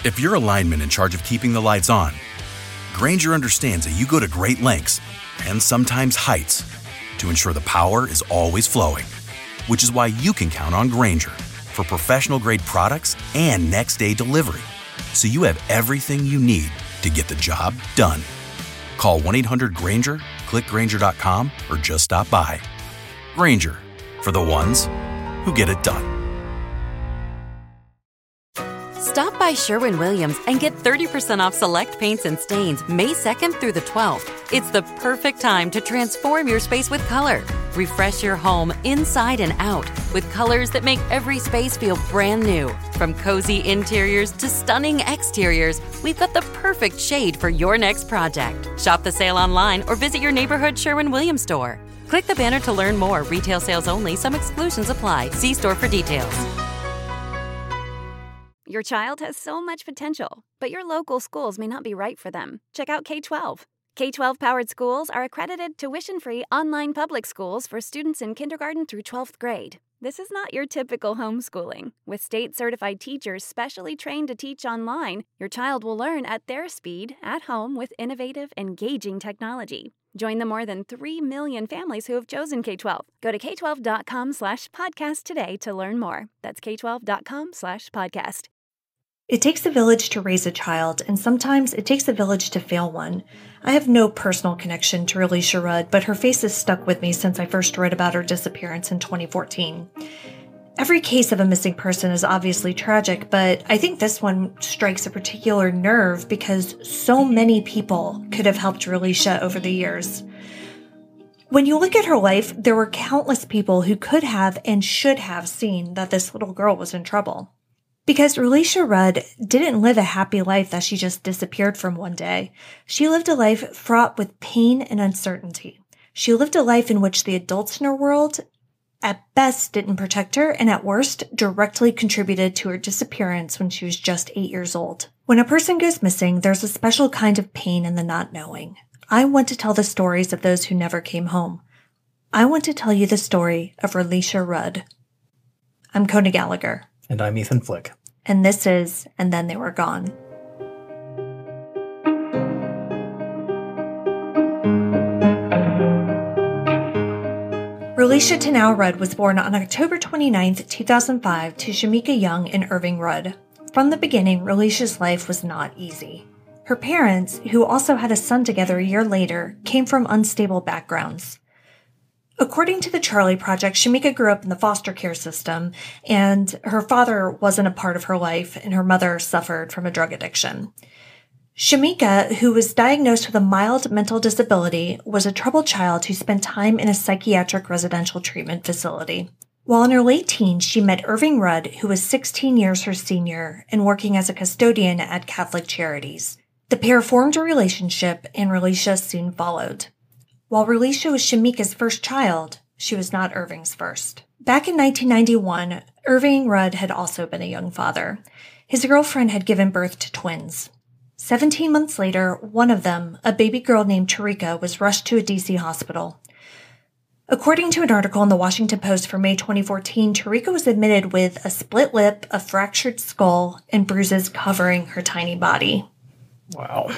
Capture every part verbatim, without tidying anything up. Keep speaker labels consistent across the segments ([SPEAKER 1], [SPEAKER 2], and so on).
[SPEAKER 1] If you're a lineman in charge of keeping the lights on, Grainger understands that you go to great lengths and sometimes heights to ensure the power is always flowing, which is why you can count on Grainger for professional-grade products and next-day delivery, so you have everything you need to get the job done. Call one eight hundred Grainger, click Grainger dot com, or just stop by. Grainger, for the ones who get it done.
[SPEAKER 2] Stop by Sherwin-Williams and get thirty percent off select paints and stains May second through the twelfth. It's the perfect time to transform your space with color. Refresh your home inside and out with colors that make every space feel brand new. From cozy interiors to stunning exteriors, we've got the perfect shade for your next project. Shop the sale online or visit your neighborhood Sherwin-Williams store. Click the banner to learn more. Retail sales only. Some exclusions apply. See store for details.
[SPEAKER 3] Your child has so much potential, but your local schools may not be right for them. Check out K twelve. K twelve powered schools are accredited tuition-free online public schools for students in kindergarten through twelfth grade. This is not your typical homeschooling. With state-certified teachers specially trained to teach online, your child will learn at their speed, at home, with innovative, engaging technology. Join the more than three million families who have chosen K twelve. Go to k twelve dot com slash podcast today to learn more. That's k twelve dot com slash podcast.
[SPEAKER 4] It takes a village to raise a child, and sometimes it takes a village to fail one. I have no personal connection to Relisha Rudd, but her face has stuck with me since I first read about her disappearance in twenty fourteen. Every case of a missing person is obviously tragic, but I think this one strikes a particular nerve because so many people could have helped Relisha over the years. When you look at her life, there were countless people who could have and should have seen that this little girl was in trouble. Because Relisha Rudd didn't live a happy life that she just disappeared from one day. She lived a life fraught with pain and uncertainty. She lived a life in which the adults in her world, at best, didn't protect her, and at worst, directly contributed to her disappearance when she was just eight years old. When a person goes missing, there's a special kind of pain in the not knowing. I want to tell the stories of those who never came home. I want to tell you the story of Relisha Rudd. I'm Kona Gallagher.
[SPEAKER 5] And I'm Ethan Flick.
[SPEAKER 4] And this is And Then They Were Gone. Relisha Tanao Rudd was born on October twenty-ninth, two thousand five to Shamika Young and Irving Rudd. From the beginning, Relisha's life was not easy. Her parents, who also had a son together a year later, came from unstable backgrounds. According to the Charlie Project, Shamika grew up in the foster care system, and her father wasn't a part of her life, and her mother suffered from a drug addiction. Shamika, who was diagnosed with a mild mental disability, was a troubled child who spent time in a psychiatric residential treatment facility. While in her late teens, she met Irving Rudd, who was sixteen years her senior and working as a custodian at Catholic Charities. The pair formed a relationship, and Relisha soon followed. While Relisha was Shamika's first child, she was not Irving's first. Back in nineteen ninety-one, Irving Rudd had also been a young father. His girlfriend had given birth to twins. Seventeen months later, one of them, a baby girl named Tarika, was rushed to a D C hospital. According to an article in the Washington Post from May twenty fourteen, Tarika was admitted with a split lip, a fractured skull, and bruises covering her tiny body.
[SPEAKER 5] Wow.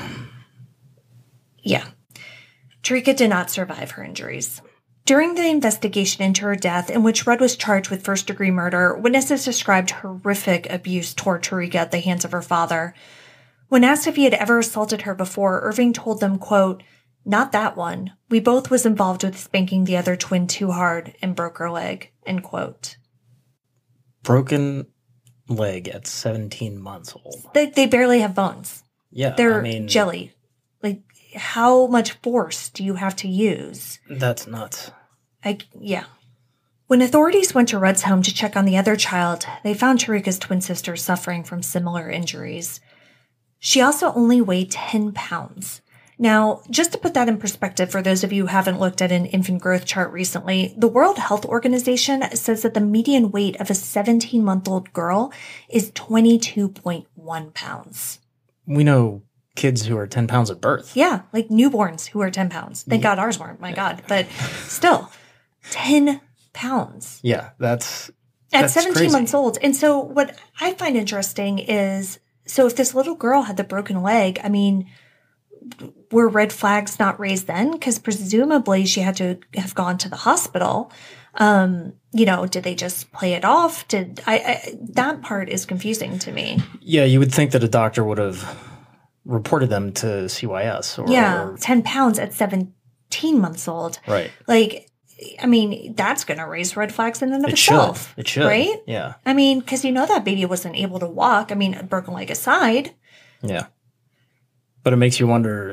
[SPEAKER 4] Yeah. Tarika did not survive her injuries. During the investigation into her death, in which Rudd was charged with first-degree murder, witnesses described horrific abuse toward Tarika at the hands of her father. When asked if he had ever assaulted her before, Irving told them, quote, "Not that one. We both was involved with spanking the other twin too hard and broke her leg," end quote.
[SPEAKER 5] Broken leg at seventeen months old.
[SPEAKER 4] They, they barely have bones.
[SPEAKER 5] Yeah,
[SPEAKER 4] They're
[SPEAKER 5] I mean,
[SPEAKER 4] jelly. Like, how much force do you have to use?
[SPEAKER 5] That's nuts.
[SPEAKER 4] I, yeah. When authorities went to Rudd's home to check on the other child, they found Tarika's twin sister suffering from similar injuries. She also only weighed ten pounds. Now, just to put that in perspective for those of you who haven't looked at an infant growth chart recently, the World Health Organization says that the median weight of a seventeen-month-old girl is twenty-two point one pounds.
[SPEAKER 5] We know kids who are ten pounds at birth.
[SPEAKER 4] Yeah, like newborns who are ten pounds. Thank yeah. God ours weren't, my God. But still, ten pounds.
[SPEAKER 5] Yeah, that's
[SPEAKER 4] At
[SPEAKER 5] that's
[SPEAKER 4] seventeen
[SPEAKER 5] crazy.
[SPEAKER 4] months old. And so what I find interesting is So if this little girl had the broken leg, I mean, were red flags not raised then? Because presumably she had to have gone to the hospital. Um, you know, did they just play it off? Did I, I that part is confusing to me.
[SPEAKER 5] Yeah, you would think that a doctor would have reported them to C Y S. Or,
[SPEAKER 4] yeah,
[SPEAKER 5] or,
[SPEAKER 4] ten pounds at seventeen months old.
[SPEAKER 5] Right.
[SPEAKER 4] Like, I mean, that's going to raise red flags in and of
[SPEAKER 5] it
[SPEAKER 4] itself.
[SPEAKER 5] Should. It should.
[SPEAKER 4] Right?
[SPEAKER 5] Yeah.
[SPEAKER 4] I mean, because you know that baby wasn't able to walk. I mean, a broken leg aside.
[SPEAKER 5] Yeah. But it makes you wonder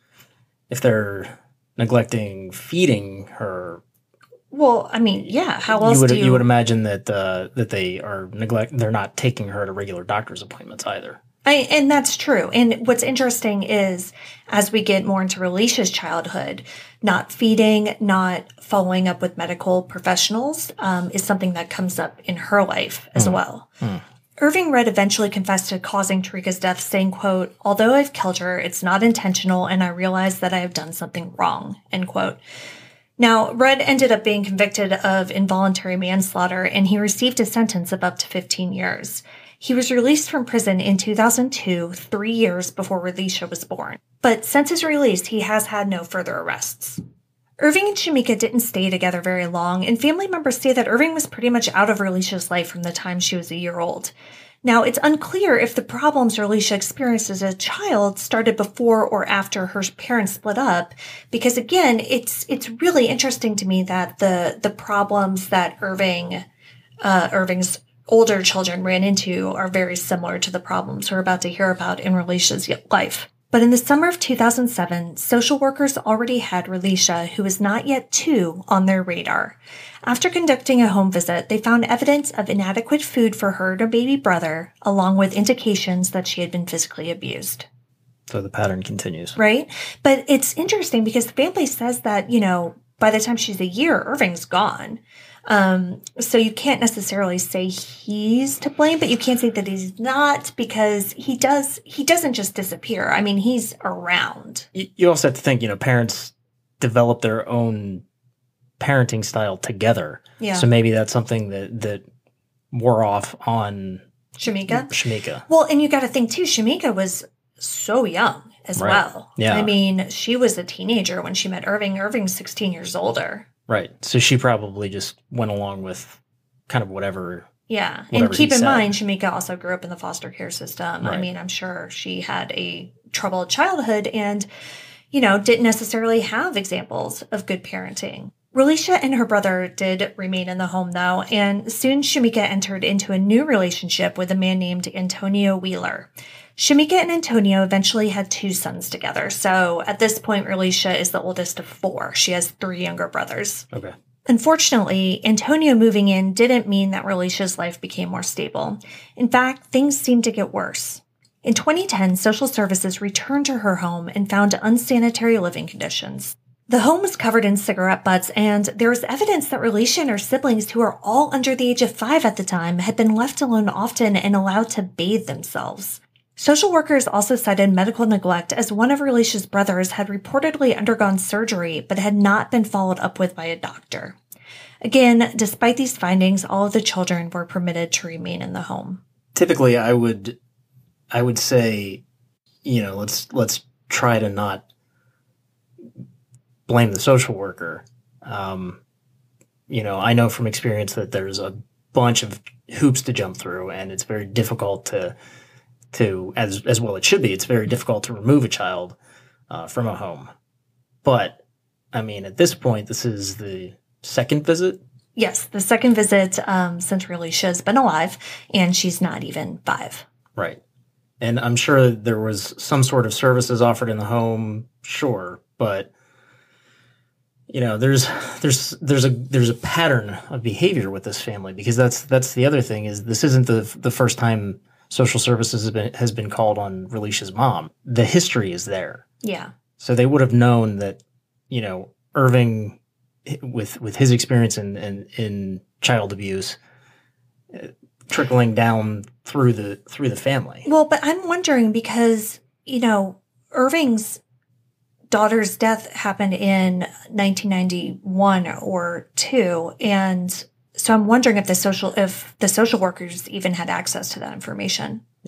[SPEAKER 5] if they're neglecting feeding her.
[SPEAKER 4] Well, I mean, yeah. How else
[SPEAKER 5] you would
[SPEAKER 4] do you...
[SPEAKER 5] you would imagine that uh, that they are neglect they're not taking her to regular doctor's appointments either.
[SPEAKER 4] I, and that's true. And what's interesting is as we get more into Relisha's childhood, not feeding, not following up with medical professionals um, is something that comes up in her life as mm. well. Mm. Irving Rudd eventually confessed to causing Tarika's death, saying, quote, "Although I've killed her, it's not intentional, and I realize that I have done something wrong," end quote. Now, Rudd ended up being convicted of involuntary manslaughter, and he received a sentence of up to fifteen years. He was released from prison in two thousand two, three years before Relisha was born. But since his release, he has had no further arrests. Irving and Shamika didn't stay together very long, and family members say that Irving was pretty much out of Relisha's life from the time she was a year old. Now, it's unclear if the problems Relisha experienced as a child started before or after her parents split up, because again, it's it's really interesting to me that the the problems that Irving, uh, Irving's older children ran into are very similar to the problems we're about to hear about in Relisha's life. But in the summer of two thousand seven, social workers already had Relisha, who was not yet two, on their radar. After conducting a home visit, they found evidence of inadequate food for her and her baby brother, along with indications that she had been physically abused.
[SPEAKER 5] So the pattern continues.
[SPEAKER 4] Right? But it's interesting because the family says that, you know, by the time she's a year, Irving's gone. Um, so you can't necessarily say he's to blame, but you can't say that he's not, because he does, he doesn't just disappear. I mean, he's around.
[SPEAKER 5] You also have to think, you know, parents develop their own parenting style together.
[SPEAKER 4] Yeah.
[SPEAKER 5] So maybe that's something that, that wore off on
[SPEAKER 4] Shamika.
[SPEAKER 5] Shamika.
[SPEAKER 4] Well, and you got to think too, Shamika was so young as
[SPEAKER 5] right.
[SPEAKER 4] well.
[SPEAKER 5] Yeah.
[SPEAKER 4] I mean, she was a teenager when she met Irving. Irving's sixteen years older.
[SPEAKER 5] Right. So she probably just went along with kind of whatever.
[SPEAKER 4] Yeah.
[SPEAKER 5] Whatever
[SPEAKER 4] and keep in
[SPEAKER 5] said.
[SPEAKER 4] mind, Shamika also grew up in the foster care system.
[SPEAKER 5] Right.
[SPEAKER 4] I mean, I'm sure she had a troubled childhood and, you know, didn't necessarily have examples of good parenting. Relisha and her brother did remain in the home, though, and soon Shamika entered into a new relationship with a man named Antonio Wheeler. Shamika and Antonio eventually had two sons together, so at this point, Relisha is the oldest of four. She has three younger brothers.
[SPEAKER 5] Okay.
[SPEAKER 4] Unfortunately, Antonio moving in didn't mean that Relisha's life became more stable. In fact, things seemed to get worse. In twenty ten, social services returned to her home and found unsanitary living conditions. The home was covered in cigarette butts, and there was evidence that Relisha and her siblings, who were all under the age of five at the time, had been left alone often and allowed to bathe themselves. Social workers also cited medical neglect, as one of Relisha's brothers had reportedly undergone surgery but had not been followed up with by a doctor. Again, despite these findings, all of the children were permitted to remain in the home.
[SPEAKER 5] Typically, I would, I would say, you know, let's let's try to not blame the social worker. Um, you know, I know from experience that there's a bunch of hoops to jump through, and it's very difficult to, to as as well it should be. It's very difficult to remove a child uh, from a home. But I mean, at this point, this is the second visit.
[SPEAKER 4] Yes, the second visit um, since Relisha's been alive, and she's not even five.
[SPEAKER 5] Right, and I'm sure there was some sort of services offered in the home. Sure, but you know, there's there's there's a there's a pattern of behavior with this family, because that's that's the other thing, is this isn't the the first time social services has been has been called on Relisha's mom. The history is there.
[SPEAKER 4] Yeah.
[SPEAKER 5] So they would have known that, you know, Irving, with with his experience in in, in child abuse, uh, trickling down through the through the family.
[SPEAKER 4] Well, but I'm wondering, because, you know, Irving's daughter's death happened in nineteen ninety-one or two, and so I'm wondering if the social if the social workers even had access to that information.
[SPEAKER 5] Yeah.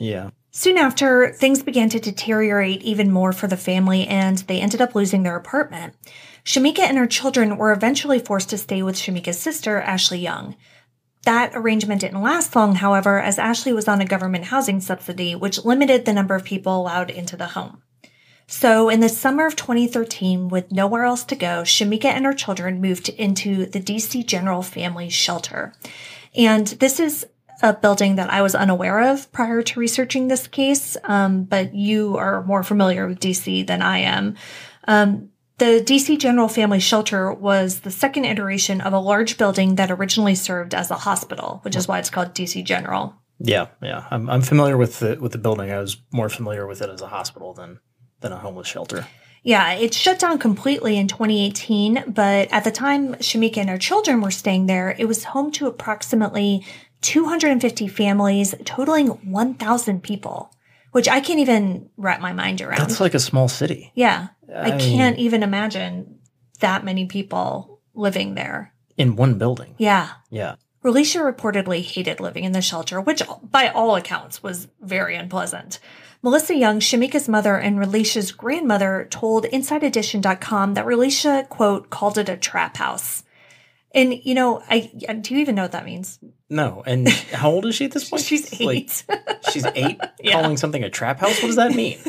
[SPEAKER 4] Soon after, things began to deteriorate even more for the family, and they ended up losing their apartment. Shamika and her children were eventually forced to stay with Shamika's sister, Ashley Young. That arrangement didn't last long, however, as Ashley was on a government housing subsidy, which limited the number of people allowed into the home. So in the summer of twenty thirteen, with nowhere else to go, Shamika and her children moved into the D C General Family Shelter. And this is a building that I was unaware of prior to researching this case, um, but you are more familiar with D C than I am. Um, the D C General Family Shelter was the second iteration of a large building that originally served as a hospital, which is why it's called D C General.
[SPEAKER 5] Yeah, yeah. I'm, I'm familiar with the, with the building. I was more familiar with it as a hospital than than a homeless shelter.
[SPEAKER 4] Yeah, it shut down completely in twenty eighteen, but at the time Shamika and her children were staying there, it was home to approximately two hundred fifty families, totaling one thousand people, which I can't even wrap my mind around.
[SPEAKER 5] That's like a small city.
[SPEAKER 4] Yeah, I,
[SPEAKER 5] I
[SPEAKER 4] can't even imagine that many people living there.
[SPEAKER 5] In one building.
[SPEAKER 4] Yeah.
[SPEAKER 5] Yeah.
[SPEAKER 4] Relisha reportedly hated living in the shelter, which by all accounts was very unpleasant. Melissa Young, Shamika's mother and Relisha's grandmother, told Inside Edition dot com that Relisha, quote, called it a trap house. And, you know, I do you even know what that means?
[SPEAKER 5] No. And how old is she at this point?
[SPEAKER 4] She's eight.
[SPEAKER 5] Like, she's eight?
[SPEAKER 4] Yeah.
[SPEAKER 5] Calling something a trap house? What does that mean?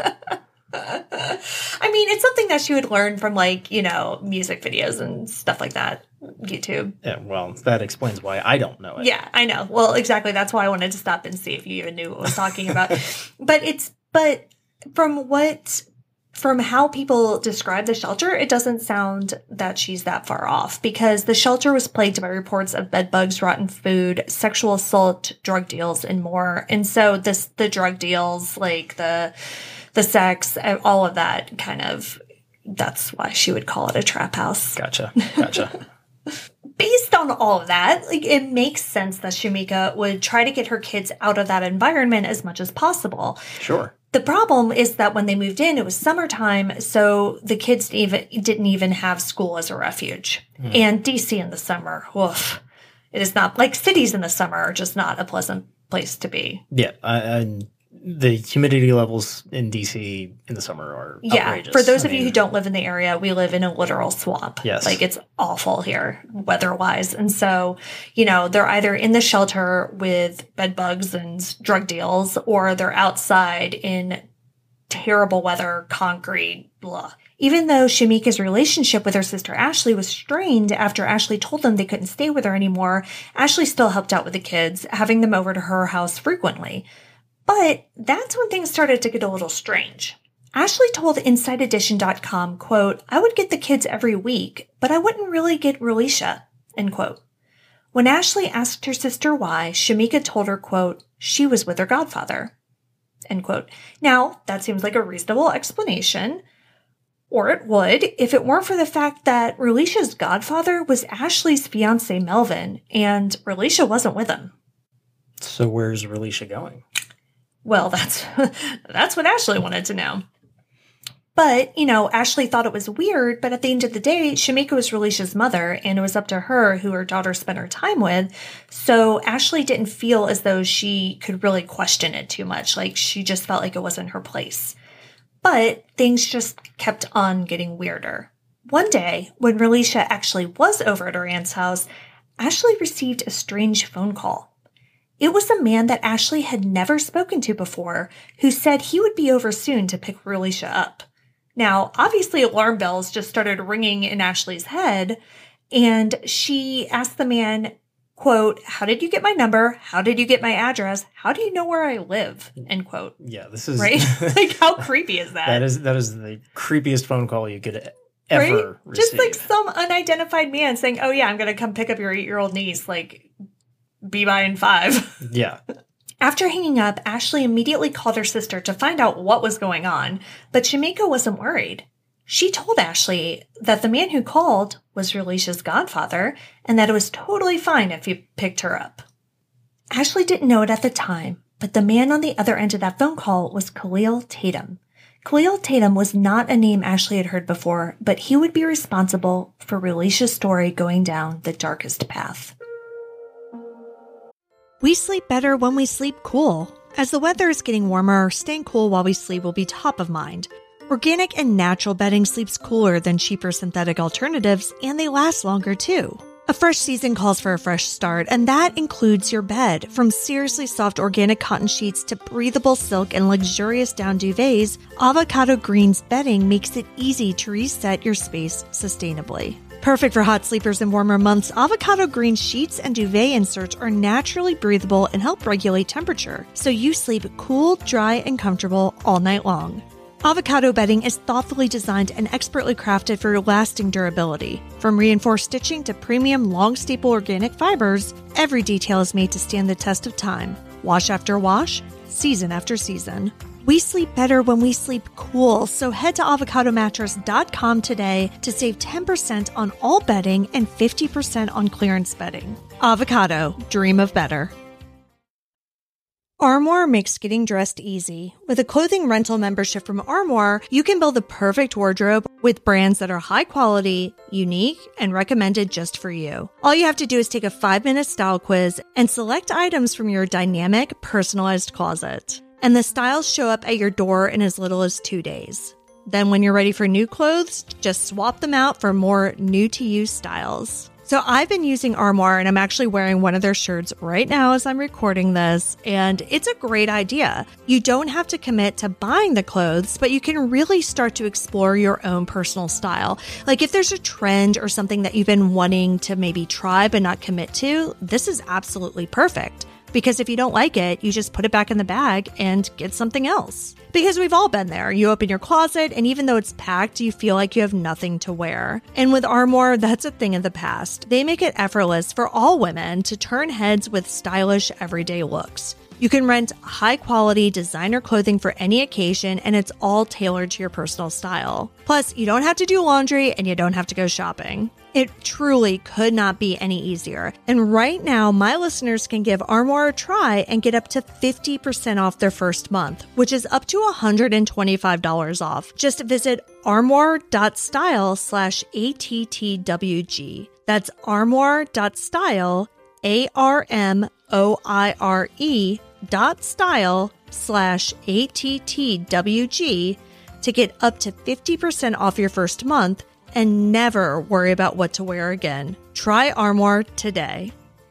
[SPEAKER 4] I mean, it's something that she would learn from, like, you know, music videos and stuff like that. YouTube.
[SPEAKER 5] Yeah, well, that explains why I don't know it.
[SPEAKER 4] Yeah, I know. Well, exactly. That's why I wanted to stop and see if you even knew what I was talking about. But it's, but from what, from how people describe the shelter, it doesn't sound that she's that far off, because the shelter was plagued by reports of bed bugs, rotten food, sexual assault, drug deals, and more. And so this, the drug deals, like the, the sex, all of that kind of, that's why she would call it a trap house.
[SPEAKER 5] Gotcha. Gotcha.
[SPEAKER 4] Based on all of that, like, it makes sense that Shamika would try to get her kids out of that environment as much as possible.
[SPEAKER 5] Sure.
[SPEAKER 4] The problem is that when they moved in, it was summertime, so the kids even didn't even have school as a refuge. Mm. And D C in the summer, woof, it is not, like cities in the summer are just not a pleasant place to be.
[SPEAKER 5] Yeah, I, I, the humidity levels in D C in the summer are
[SPEAKER 4] yeah,
[SPEAKER 5] outrageous.
[SPEAKER 4] For those
[SPEAKER 5] I
[SPEAKER 4] of
[SPEAKER 5] mean,
[SPEAKER 4] you who don't live in the area, we live in a literal swamp.
[SPEAKER 5] Yes.
[SPEAKER 4] Like, it's awful here, weather-wise. And so, you know, they're either in the shelter with bed bugs and drug deals, or they're outside in terrible weather, concrete, blah. Even though Shamika's relationship with her sister Ashley was strained after Ashley told them they couldn't stay with her anymore, Ashley still helped out with the kids, having them over to her house frequently. But that's when things started to get a little strange. Ashley told Inside Edition dot com, quote, I would get the kids every week, but I wouldn't really get Relisha, end quote. When Ashley asked her sister why, Shamika told her, quote, she was with her godfather, end quote. Now, that seems like a reasonable explanation, or it would, if it weren't for the fact that Relisha's godfather was Ashley's fiancé, Melvin, and Relisha wasn't with him.
[SPEAKER 5] So where's Relisha going?
[SPEAKER 4] Well, that's that's what Ashley wanted to know. But, you know, Ashley thought it was weird, but at the end of the day, Shamika was Relisha's mother, and it was up to her who her daughter spent her time with. So Ashley didn't feel as though she could really question it too much. Like, she just felt like it wasn't her place. But things just kept on getting weirder. One day, when Relisha actually was over at her aunt's house, Ashley received a strange phone call. It was a man that Ashley had never spoken to before, who said he would be over soon to pick Relisha up. Now, obviously, alarm bells just started ringing in Ashley's head, and she asked the man, quote, how did you get my number? How did you get my address? How do you know where I live? End quote.
[SPEAKER 5] Yeah, this is...
[SPEAKER 4] Right? Like, how creepy is that?
[SPEAKER 5] That is that is the creepiest phone call you could ever
[SPEAKER 4] right?
[SPEAKER 5] receive.
[SPEAKER 4] Just like some unidentified man saying, oh, yeah, I'm going to come pick up your eight-year-old niece, like... be by in five.
[SPEAKER 5] Yeah.
[SPEAKER 4] After hanging up, Ashley immediately called her sister to find out what was going on, but Shamika wasn't worried. She told Ashley that the man who called was Relisha's godfather and that it was totally fine if he picked her up. Ashley didn't know it at the time, but the man on the other end of that phone call was Khalil Tatum. Khalil Tatum was not a name Ashley had heard before, but he would be responsible for Relisha's story going down the darkest path.
[SPEAKER 6] We sleep better when we sleep cool.
[SPEAKER 4] As the weather is getting warmer, staying cool while we sleep will be top of mind. Organic and natural bedding sleeps cooler than cheaper synthetic alternatives, and they last longer too. A fresh season calls for a fresh start, and that includes your bed. From seriously soft organic cotton sheets to breathable silk and luxurious down duvets, Avocado Green's bedding makes it easy to reset your space sustainably. Perfect for hot sleepers in warmer months, Avocado Green sheets and duvet inserts are naturally breathable and help regulate temperature, so you sleep cool, dry, and comfortable all night long. Avocado bedding is thoughtfully designed and expertly crafted for lasting durability. From reinforced stitching to premium long-staple organic fibers, every detail is made to stand the test of time. Wash after wash, season after season. We sleep better when we sleep cool, so head to avocado mattress dot com today to save ten percent on all bedding and fifty percent on clearance bedding. Avocado, dream of better. Armoire makes getting dressed easy. With a clothing rental membership from Armoire, you can build the perfect wardrobe with brands that are high quality, unique, and recommended just for you. All you have to do is take a five-minute style quiz and select items from your dynamic, personalized closet. And the styles show up at your door in as little as two days. Then when you're ready for new clothes, just swap them out for more new-to-you styles. So I've been using Armoire, and I'm actually wearing one of their shirts right now as I'm recording this, and it's a great idea. You don't have to commit to buying the clothes, but you can really start to explore your own personal style. Like if there's a trend or something that you've been wanting to maybe try but not commit to, this is absolutely perfect. Because if you don't like it, you just put it back in the bag and get something else. Because we've all been there. You open your closet, and even though it's packed, you feel like you have nothing to wear. And with Armoire, that's a thing of the past. They make it effortless for all women to turn heads with stylish, everyday looks. You can rent high-quality designer clothing for any occasion, and it's all tailored to your personal style. Plus, you don't have to do laundry, and you don't have to go shopping. It truly could not be any easier. And right now, my listeners can give Armoire a try and get up to fifty percent off their first month, which is up to one hundred twenty-five dollars off. Just visit armoire.style slash ATTWG. That's armoire.style, A R M O I R E dot style slash A T T W G to get up to fifty percent off your first month and never worry about what to wear again. Try Armoire today.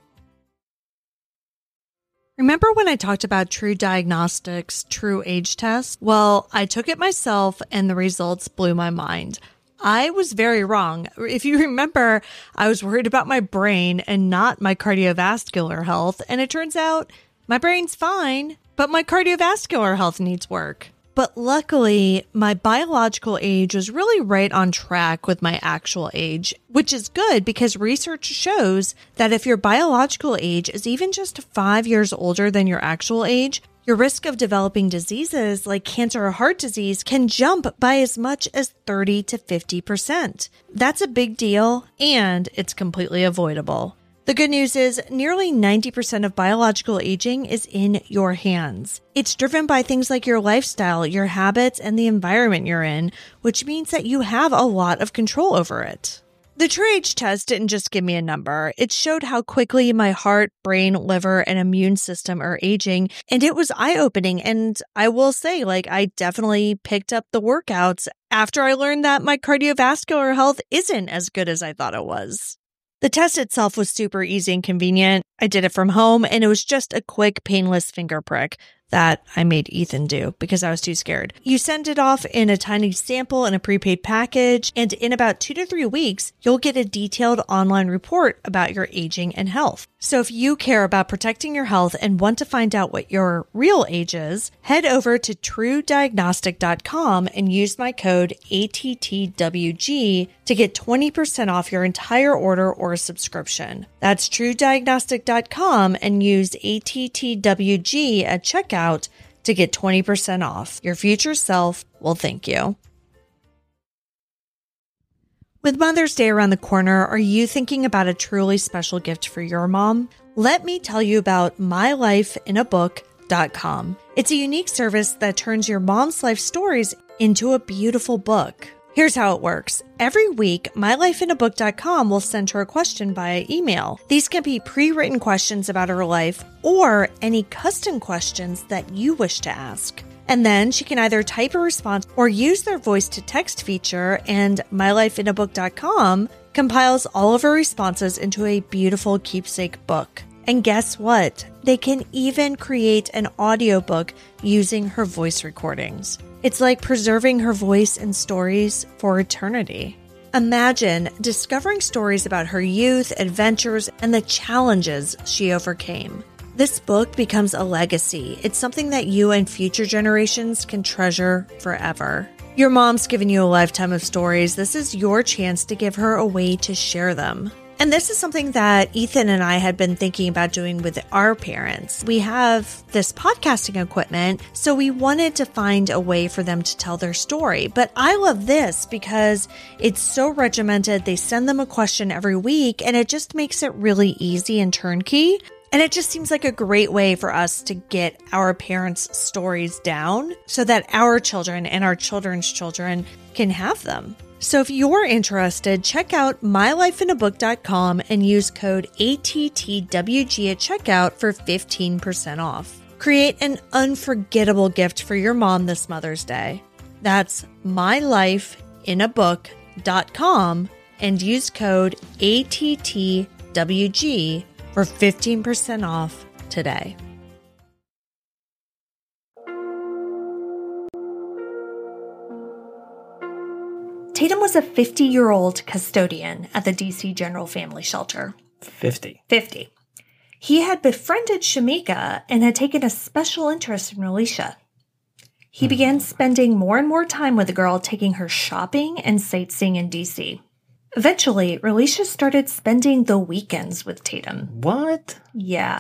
[SPEAKER 4] Remember when I talked about True Diagnostics' True Age Test? Well, I took it myself and the results blew my mind. I was very wrong. If you remember, I was worried about my brain and not my cardiovascular health, and it turns out my brain's fine, but my cardiovascular health needs work. But luckily, my biological age was really right on track with my actual age, which is good because research shows that if your biological age is even just five years older than your actual age, your risk of developing diseases like cancer or heart disease can jump by as much as thirty to fifty percent. That's a big deal, and it's completely avoidable. The good news is nearly ninety percent of biological aging is in your hands. It's driven by things like your lifestyle, your habits, and the environment you're in, which means that you have a lot of control over it. The True Age Test didn't just give me a number. It showed how quickly my heart, brain, liver, and immune system are aging, and it was eye-opening. And I will say, like, I definitely picked up the workouts after I learned that my cardiovascular health isn't as good as I thought it was. The test itself was super easy and convenient. I did it from home, and it was just a quick, painless finger prick that I made Ethan do because I was too scared. You send it off in a tiny sample in a prepaid package, and in about two to three weeks, you'll get a detailed online report about your aging and health. So if you care about protecting your health and want to find out what your real age is, head over to true diagnostic dot com and use my code A T T W G to get twenty percent off your entire order or subscription. That's true diagnostic dot com and use A T T W G at checkout to get twenty percent off. Your future self will thank you. With Mother's Day around the corner, are you thinking about a truly special gift for your mom? Let me tell you about my life in a book dot com. It's a unique service that turns your mom's life stories into a beautiful book. Here's how it works. Every week, my life in a book dot com will send her a question via email. These can be pre-written questions about her life or any custom questions that you wish to ask. And then she can either type a response or use their voice-to-text feature, and my life in a book dot com compiles all of her responses into a beautiful keepsake book. And guess what? They can even create an audiobook using her voice recordings. It's like preserving her voice and stories for eternity. Imagine discovering stories about her youth, adventures, and the challenges she overcame. This book becomes a legacy. It's something that you and future generations can treasure forever. Your mom's given you a lifetime of stories. This is your chance to give her a way to share them. And this is something that Ethan and I had been thinking about doing with our parents. We have this podcasting equipment, so we wanted to find a way for them to tell their story. But I love this because it's so regimented. They send them a question every week, and it just makes it really easy and turnkey. And it just seems like a great way for us to get our parents' stories down so that our children and our children's children can have them. So if you're interested, check out my life in a book dot com and use code A T T W G at checkout for fifteen percent off. Create an unforgettable gift for your mom this Mother's Day. That's my life in a book dot com and use code A T T W G for fifteen percent off today. Tatum was a fifty-year-old custodian at the D C General Family Shelter.
[SPEAKER 5] fifty.
[SPEAKER 4] fifty. He had befriended Shamika and had taken a special interest in Relisha. He mm. began spending more and more time with the girl, taking her shopping and sightseeing in D C. Eventually, Relisha started spending the weekends with Tatum.
[SPEAKER 5] What?
[SPEAKER 4] Yeah.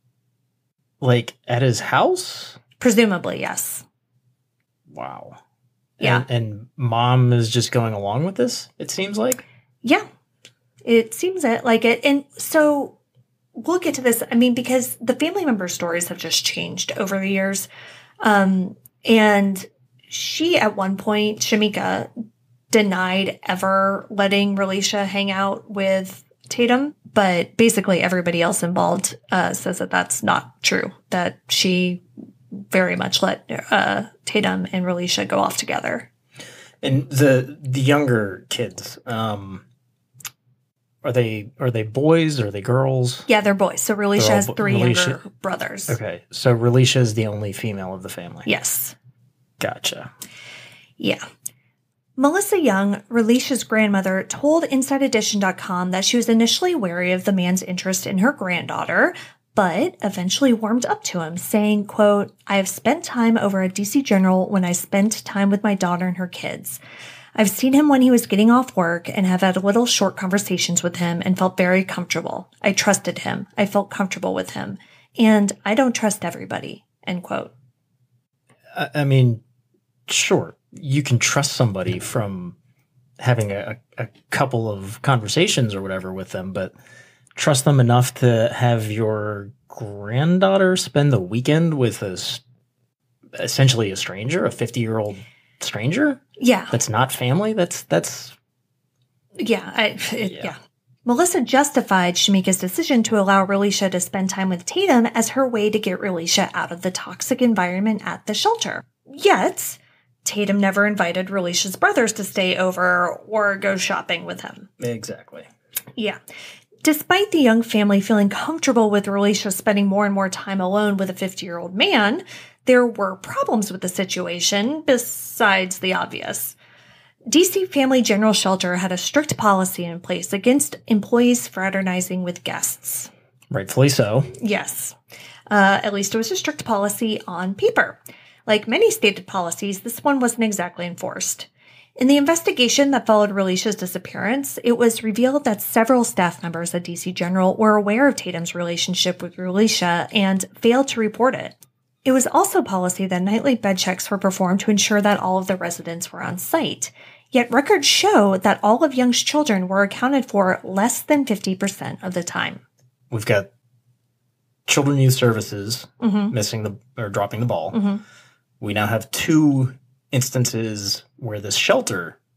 [SPEAKER 5] Like at his house?
[SPEAKER 4] Presumably, yes.
[SPEAKER 5] Wow.
[SPEAKER 4] Yeah.
[SPEAKER 5] And, and mom is just going along with this, it seems like?
[SPEAKER 4] Yeah. It seems it like it. And so we'll get to this. I mean, because the family member stories have just changed over the years. Um, and she, at one point, Shamika, denied ever letting Relisha hang out with Tatum. But basically everybody else involved uh, says that that's not true, that she very much let uh, Tatum and Relisha go off together.
[SPEAKER 5] And the the younger kids, um, are they are they boys or are they girls?
[SPEAKER 4] Yeah, they're boys. So Relisha has
[SPEAKER 5] bo-
[SPEAKER 4] three
[SPEAKER 5] Relisha-
[SPEAKER 4] younger brothers.
[SPEAKER 5] Okay, so Relisha is the only female of the family.
[SPEAKER 4] Yes.
[SPEAKER 5] Gotcha.
[SPEAKER 4] Yeah. Melissa Young, Relisha's grandmother, told Inside Edition dot com that she was initially wary of the man's interest in her granddaughter, but eventually warmed up to him, saying, quote, "I have spent time over at D C General when I spent time with my daughter and her kids. I've seen him when he was getting off work and have had little short conversations with him and felt very comfortable. I trusted him. I felt comfortable with him. And I don't trust everybody," end quote.
[SPEAKER 5] I mean, sure, you can trust somebody from having a, a couple of conversations or whatever with them, but trust them enough to have your granddaughter spend the weekend with a, essentially a stranger, a fifty-year-old stranger?
[SPEAKER 4] Yeah.
[SPEAKER 5] That's not family? That's, that's...
[SPEAKER 4] Yeah, I, it,
[SPEAKER 5] Yeah.
[SPEAKER 4] yeah. Melissa justified Shamika's decision to allow Relisha to spend time with Tatum as her way to get Relisha out of the toxic environment at the shelter. Yet, Tatum never invited Relisha's brothers to stay over or go shopping with him.
[SPEAKER 5] Exactly.
[SPEAKER 4] Yeah. Despite the young family feeling comfortable with Relisha spending more and more time alone with a fifty-year-old man, there were problems with the situation besides the obvious. D C Family General Shelter had a strict policy in place against employees fraternizing with guests.
[SPEAKER 5] Rightfully so.
[SPEAKER 4] Yes. Uh, at least it was a strict policy on paper. Like many stated policies, this one wasn't exactly enforced. In the investigation that followed Relisha's disappearance, it was revealed that several staff members at D C General were aware of Tatum's relationship with Relisha and failed to report it. It was also policy that nightly bed checks were performed to ensure that all of the residents were on site. Yet records show that all of Young's children were accounted for less than fifty percent of the time.
[SPEAKER 5] We've got Children Youth Services
[SPEAKER 4] Mm-hmm.
[SPEAKER 5] missing the or dropping the ball.
[SPEAKER 4] Mm-hmm.
[SPEAKER 5] We now have two instances where this shelter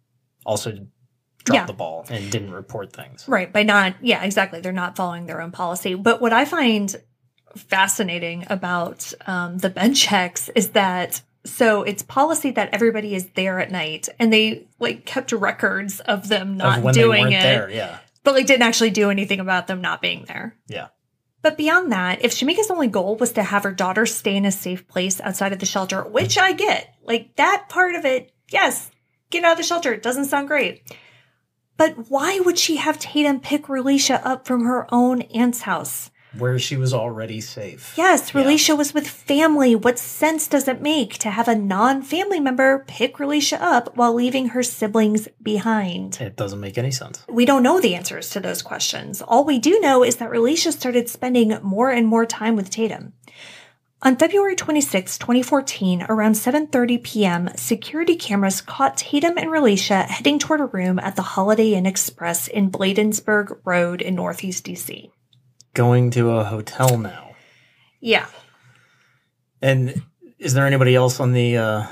[SPEAKER 5] also dropped
[SPEAKER 4] Yeah.
[SPEAKER 5] the ball and didn't report things.
[SPEAKER 4] Right. By not, yeah, exactly. They're not following their own policy. But what I find fascinating about um, the bed checks is that, so it's policy that everybody is there at night, and they like kept records of them not
[SPEAKER 5] of when
[SPEAKER 4] doing
[SPEAKER 5] they weren't
[SPEAKER 4] it,
[SPEAKER 5] there, yeah.
[SPEAKER 4] but like didn't actually do anything about them not being there.
[SPEAKER 5] Yeah.
[SPEAKER 4] But beyond that, if Shamika's only goal was to have her daughter stay in a safe place outside of the shelter, which I get, like that part of it, yes, get out of the shelter. It doesn't sound great. But why would she have Tatum pick Relisha up from her own aunt's house?
[SPEAKER 5] Where she was already safe.
[SPEAKER 4] Yes,
[SPEAKER 5] Yeah.
[SPEAKER 4] Relisha was with family. What sense does it make to have a non-family member pick Relisha up while leaving her siblings behind?
[SPEAKER 5] It doesn't make any sense.
[SPEAKER 4] We don't know the answers to those questions. All we do know is that Relisha started spending more and more time with Tatum. On February twenty-sixth, twenty fourteen, around seven thirty p.m., security cameras caught Tatum and Relisha heading toward a room at the Holiday Inn Express in Bladensburg Road in Northeast D C.
[SPEAKER 5] Going to a hotel now.
[SPEAKER 4] Yeah.
[SPEAKER 5] And is there anybody else on the uh,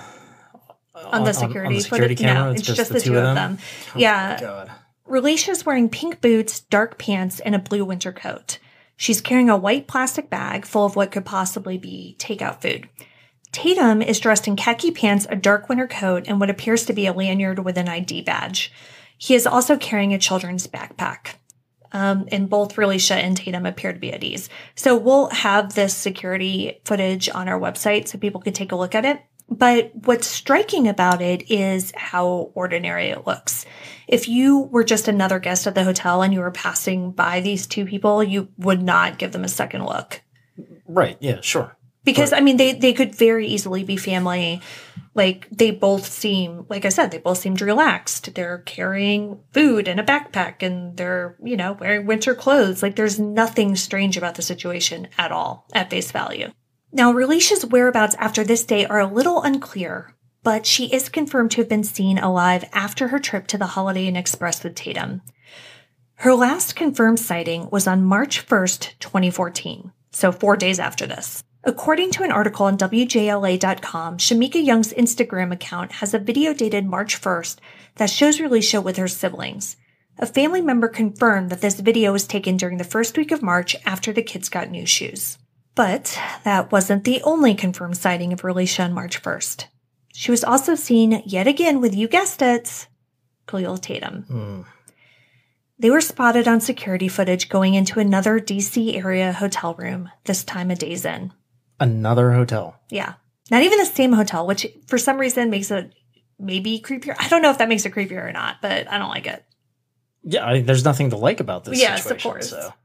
[SPEAKER 4] On the security,
[SPEAKER 5] on the security
[SPEAKER 4] footage?
[SPEAKER 5] camera?
[SPEAKER 4] No, it's just, the two of them.
[SPEAKER 5] Oh
[SPEAKER 4] yeah.
[SPEAKER 5] my God.
[SPEAKER 4] Relisha's wearing pink boots, dark pants, and a blue winter coat. She's carrying a white plastic bag full of what could possibly be takeout food. Tatum is dressed in khaki pants, a dark winter coat, and what appears to be a lanyard with an I D badge. He is also carrying a children's backpack. Um, and both Relisha and Tatum appear to be at ease. So we'll have this security footage on our website so people can take a look at it. But what's striking about it is how ordinary it looks. If you were just another guest at the hotel and you were passing by these two people, you would not give them a second look.
[SPEAKER 5] Right. Yeah, sure.
[SPEAKER 4] Because,
[SPEAKER 5] But-
[SPEAKER 4] I mean, they, they could very easily be family. Like, they both seem, like I said, they both seemed relaxed. They're carrying food in a backpack and they're, you know, wearing winter clothes. Like, there's nothing strange about the situation at all at face value. Now, Relisha's whereabouts after this day are a little unclear, but she is confirmed to have been seen alive after her trip to the Holiday Inn Express with Tatum. Her last confirmed sighting was on March first, twenty fourteen, so four days after this. According to an article on W J L A dot com, Shamika Young's Instagram account has a video dated March first that shows Relisha with her siblings. A family member confirmed that this video was taken during the first week of March after the kids got new shoes. But that wasn't the only confirmed sighting of Relisha on March first. She was also seen yet again with, you guessed it, Khalil Tatum.
[SPEAKER 5] Mm.
[SPEAKER 4] They were spotted on security footage going into another D C area hotel room, this time a Days Inn.
[SPEAKER 5] Another hotel.
[SPEAKER 4] Yeah. Not even the same hotel, which for some reason makes it maybe creepier. I don't know if that makes it creepier or not, but I don't like it.
[SPEAKER 5] Yeah, I, there's nothing to like about this
[SPEAKER 4] Yes,
[SPEAKER 5] situation.
[SPEAKER 4] of course.
[SPEAKER 5] So.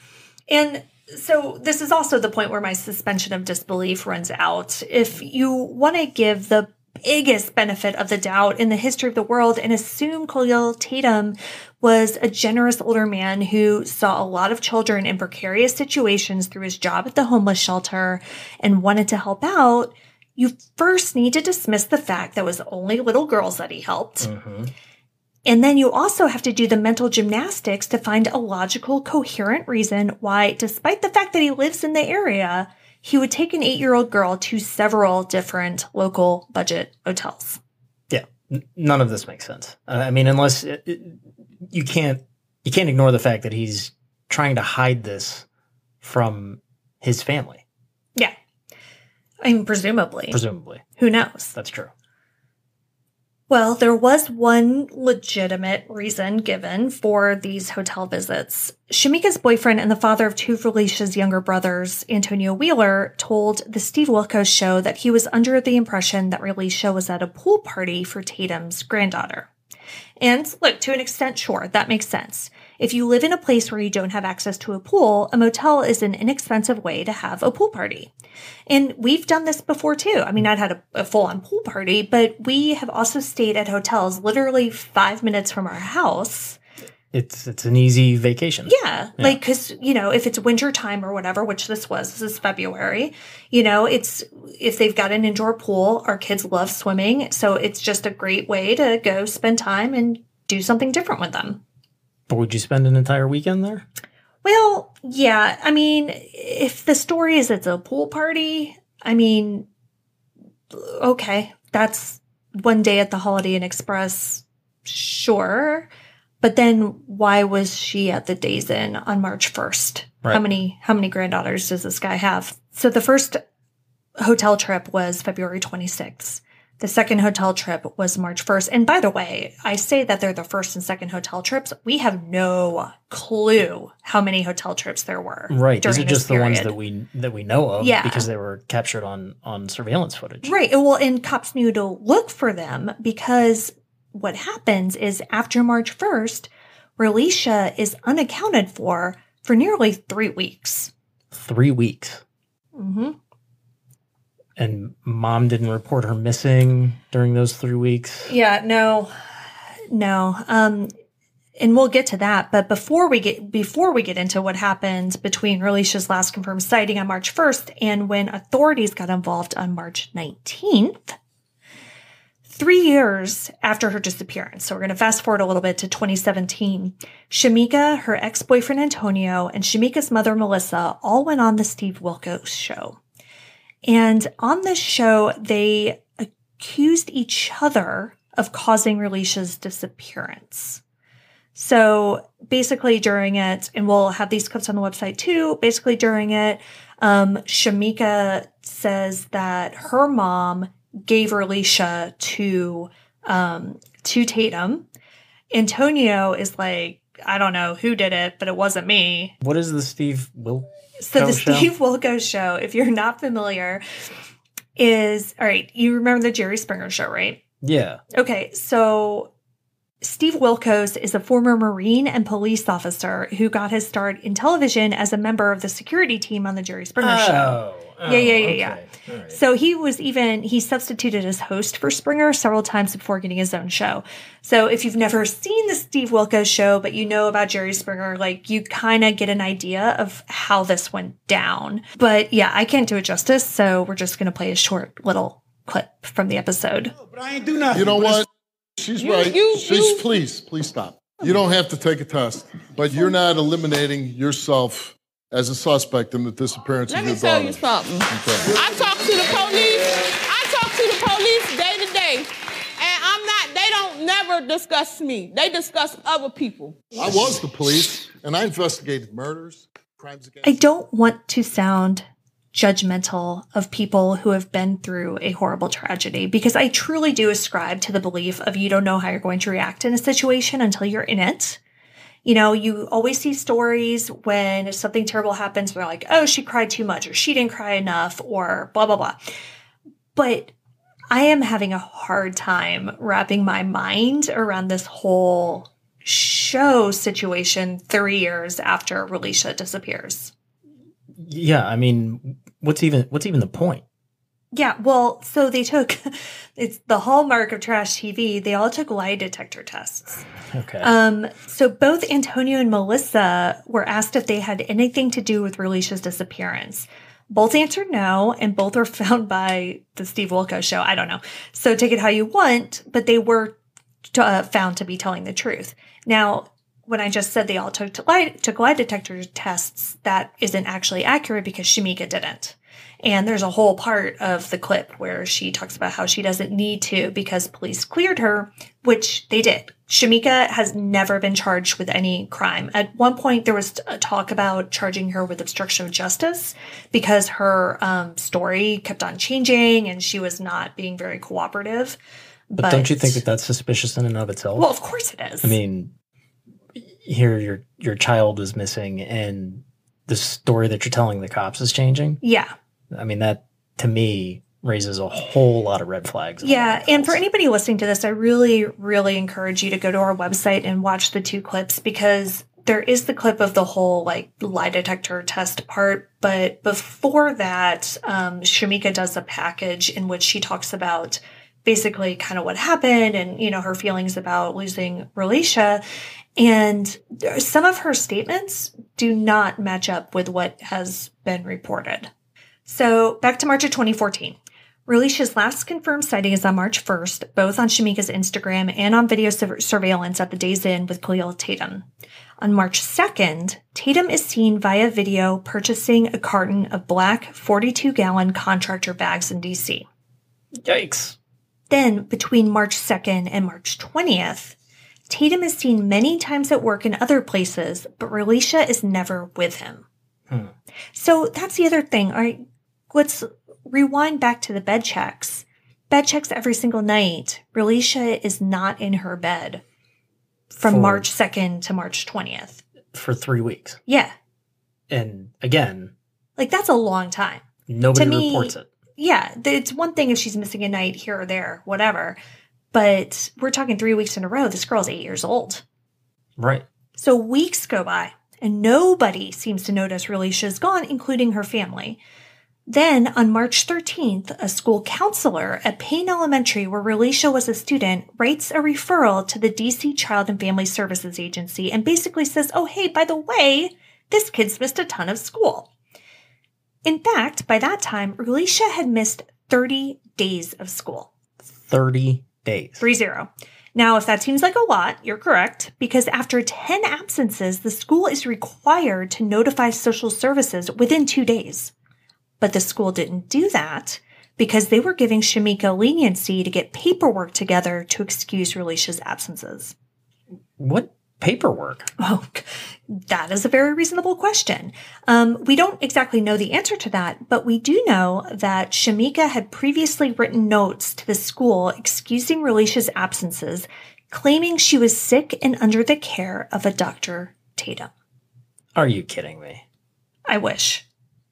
[SPEAKER 4] And so this is also the point where my suspension of disbelief runs out. If you want to give the biggest benefit of the doubt in the history of the world and assume Khalil Tatum was a generous older man who saw a lot of children in precarious situations through his job at the homeless shelter and wanted to help out, you first need to dismiss the fact that it was only little girls that he helped.
[SPEAKER 5] Mm-hmm.
[SPEAKER 4] And then you also have to do the mental gymnastics to find a logical, coherent reason why, despite the fact that he lives in the area, he would take an eight-year-old girl to several different local budget hotels.
[SPEAKER 5] Yeah, n- none of this makes sense. Uh, I mean, unless it, it, you can't, you can't ignore the fact that he's trying to hide this from his family.
[SPEAKER 4] Yeah. I mean, presumably.
[SPEAKER 5] Presumably,
[SPEAKER 4] Who knows?
[SPEAKER 5] that's true.
[SPEAKER 4] Well, there was one legitimate reason given for these hotel visits. Shamika's boyfriend and the father of two of Relisha's younger brothers, Antonio Wheeler, told the Steve Wilkos show that he was under the impression that Relisha was at a pool party for Tatum's granddaughter. And look, to an extent, sure, that makes sense. If you live in a place where you don't have access to a pool, a motel is an inexpensive way to have a pool party. And we've done this before too. I mean, not had a, a full-on pool party, but we have also stayed at hotels literally five minutes from our house.
[SPEAKER 5] It's it's an easy vacation.
[SPEAKER 4] Yeah,
[SPEAKER 5] Yeah.
[SPEAKER 4] like, because, you know, if it's winter time or whatever, which this was, this is February, you know, it's, if they've got an indoor pool, our kids love swimming. So it's just a great way to go spend time and do something different with them.
[SPEAKER 5] But would you spend an entire weekend there?
[SPEAKER 4] Well, yeah. I mean, if the story is it's a pool party, I mean, okay, that's one day at the Holiday Inn Express sure. But then why was she at the Days Inn on March first?
[SPEAKER 5] Right.
[SPEAKER 4] How many how many granddaughters does this guy have? So the first hotel trip was February twenty-sixth. The second hotel trip was March first. And by the way, I say that they're the first and second hotel trips. We have no clue how many hotel trips there were.
[SPEAKER 5] Right. These are just the ones
[SPEAKER 4] period.
[SPEAKER 5] that we that we know of
[SPEAKER 4] Yeah.
[SPEAKER 5] because they were captured on, on surveillance footage.
[SPEAKER 4] Right. Well, and cops knew to look for them because what happens is after March first, Relisha is unaccounted for for nearly three weeks.
[SPEAKER 5] Three weeks.
[SPEAKER 4] Mm-hmm.
[SPEAKER 5] And mom didn't report her missing during those three weeks?
[SPEAKER 4] Yeah, no, no. Um, and we'll get to that. But before we get before we get into what happened between Relisha's last confirmed sighting on March first and when authorities got involved on March nineteenth, three years after her disappearance, so we're going to fast forward a little bit to twenty seventeen, Shamika, her ex-boyfriend Antonio, and Shamika's mother Melissa all went on the Steve Wilkos show. And on this show, they accused each other of causing Relisha's disappearance. So basically during it, and we'll have these clips on the website too, basically during it, um, Shamika says that her mom gave Relisha to, um, to Tatum. Antonio is like, I don't know who did it, but it wasn't me.
[SPEAKER 5] What is the Steve Wilkos
[SPEAKER 4] So the
[SPEAKER 5] show?
[SPEAKER 4] Steve Wilkos show, if you're not familiar, is, all right, you remember the Jerry Springer show, right?
[SPEAKER 5] Yeah.
[SPEAKER 4] Okay, so Steve Wilkos is a former Marine and police officer who got his start in television as a member of the security team on the Jerry Springer show.
[SPEAKER 5] Oh,
[SPEAKER 4] Yeah, yeah, yeah, yeah.
[SPEAKER 5] okay. All right.
[SPEAKER 4] So he was even, he substituted as host for Springer several times before getting his own show. So if you've never seen the Steve Wilkos show, but you know about Jerry Springer, like you kind of get an idea of how this went down. But yeah, I can't do it justice. So we're just going to play a short little clip from the episode.
[SPEAKER 6] But I ain't do nothing.
[SPEAKER 7] You know what? She's
[SPEAKER 6] You-
[SPEAKER 7] right.
[SPEAKER 6] you-
[SPEAKER 7] She's
[SPEAKER 6] you-
[SPEAKER 7] please, please stop. You don't have to take a test, but you're not eliminating yourself as a suspect in the disappearance
[SPEAKER 6] Let
[SPEAKER 7] of
[SPEAKER 6] me
[SPEAKER 7] your
[SPEAKER 6] tell
[SPEAKER 7] daughter.
[SPEAKER 6] you something.
[SPEAKER 7] Okay.
[SPEAKER 6] I talk to the police. I talk to the police day to day. And I'm not, they don't never discuss me. They discuss other people.
[SPEAKER 7] I was the police, and I investigated murders, crimes against.
[SPEAKER 4] I don't want to sound judgmental of people who have been through a horrible tragedy because I truly do ascribe to the belief of you don't know how you're going to react in a situation until you're in it. You know, you always see stories when something terrible happens, they're like, oh, she cried too much or she didn't cry enough or blah, blah, blah. But I am having a hard time wrapping my mind around this whole show situation three years after Relisha disappears.
[SPEAKER 5] Yeah, I mean, what's even what's even the point?
[SPEAKER 4] Yeah, well, so they took, it's the hallmark of trash T V, they all took lie detector tests.
[SPEAKER 5] Okay.
[SPEAKER 4] Um, so both Antonio and Melissa were asked if they had anything to do with Relisha's disappearance. Both answered no, and both were found by the Steve Wilkos show. I don't know. So take it how you want, but they were uh, found to be telling the truth. Now, when I just said they all took lie, took lie detector tests, that isn't actually accurate because Shamika didn't. And there's a whole part of the clip where she talks about how she doesn't need to because police cleared her, which they did. Shamika has never been charged with any crime. At one point, there was a talk about charging her with obstruction of justice because her um, story kept on changing and she was not being very cooperative.
[SPEAKER 5] but, but don't you think that that's suspicious in and of itself?
[SPEAKER 4] Well, of course it is.
[SPEAKER 5] I mean, here your your child is missing and the story that you're telling the cops is changing.
[SPEAKER 4] Yeah.
[SPEAKER 5] I mean, that, to me, raises a whole lot of red flags.
[SPEAKER 4] Yeah, and for anybody listening to this, I really, really encourage you to go to our website and watch the two clips because there is the clip of the whole, like, lie detector test part. But before that, um, Shamika does a package in which she talks about basically kind of what happened and, you know, her feelings about losing Relisha. And some of her statements do not match up with what has been reported. So back to March of twenty fourteen. Relisha's last confirmed sighting is on March first, both on Shamika's Instagram and on video sur- surveillance at the Days Inn with Khalil Tatum. On March second, Tatum is seen via video purchasing a carton of black forty-two gallon contractor bags in D C.
[SPEAKER 5] Yikes.
[SPEAKER 4] Then, between March second and March twentieth, Tatum is seen many times at work and other places, but Relisha is never with him.
[SPEAKER 5] Hmm.
[SPEAKER 4] So that's the other thing. All right, let's rewind back to the bed checks. Bed checks every single night. Relisha is not in her bed from
[SPEAKER 5] For-
[SPEAKER 4] March second to March twentieth.
[SPEAKER 5] For three weeks.
[SPEAKER 4] Yeah.
[SPEAKER 5] And again,
[SPEAKER 4] Like, that's a long time.
[SPEAKER 5] nobody
[SPEAKER 4] To me-
[SPEAKER 5] reports it.
[SPEAKER 4] Yeah, th- it's one thing if she's missing a night here or there, whatever. But we're talking three weeks in a row. This girl's eight years old.
[SPEAKER 5] Right.
[SPEAKER 4] So weeks go by, and nobody seems to notice Relisha's gone, including her family. Then, on March thirteenth, a school counselor at Payne Elementary, where Relisha was a student, writes a referral to the D C Child and Family Services Agency and basically says, oh, hey, by the way, this kid's missed a ton of school. In fact, by that time, Relisha had missed thirty days of school.
[SPEAKER 5] thirty days.
[SPEAKER 4] Three zero. Now, if that seems like a lot, you're correct, because after ten absences, the school is required to notify social services within two days. But the school didn't do that because they were giving Shamika leniency to get paperwork together to excuse Relisha's absences.
[SPEAKER 5] What paperwork?
[SPEAKER 4] Oh, that is a very reasonable question. Um, we don't exactly know the answer to that, but we do know that Shamika had previously written notes to the school excusing Relisha's absences, claiming she was sick and under the care of a Doctor Tatum.
[SPEAKER 5] Are you kidding me?
[SPEAKER 4] I wish.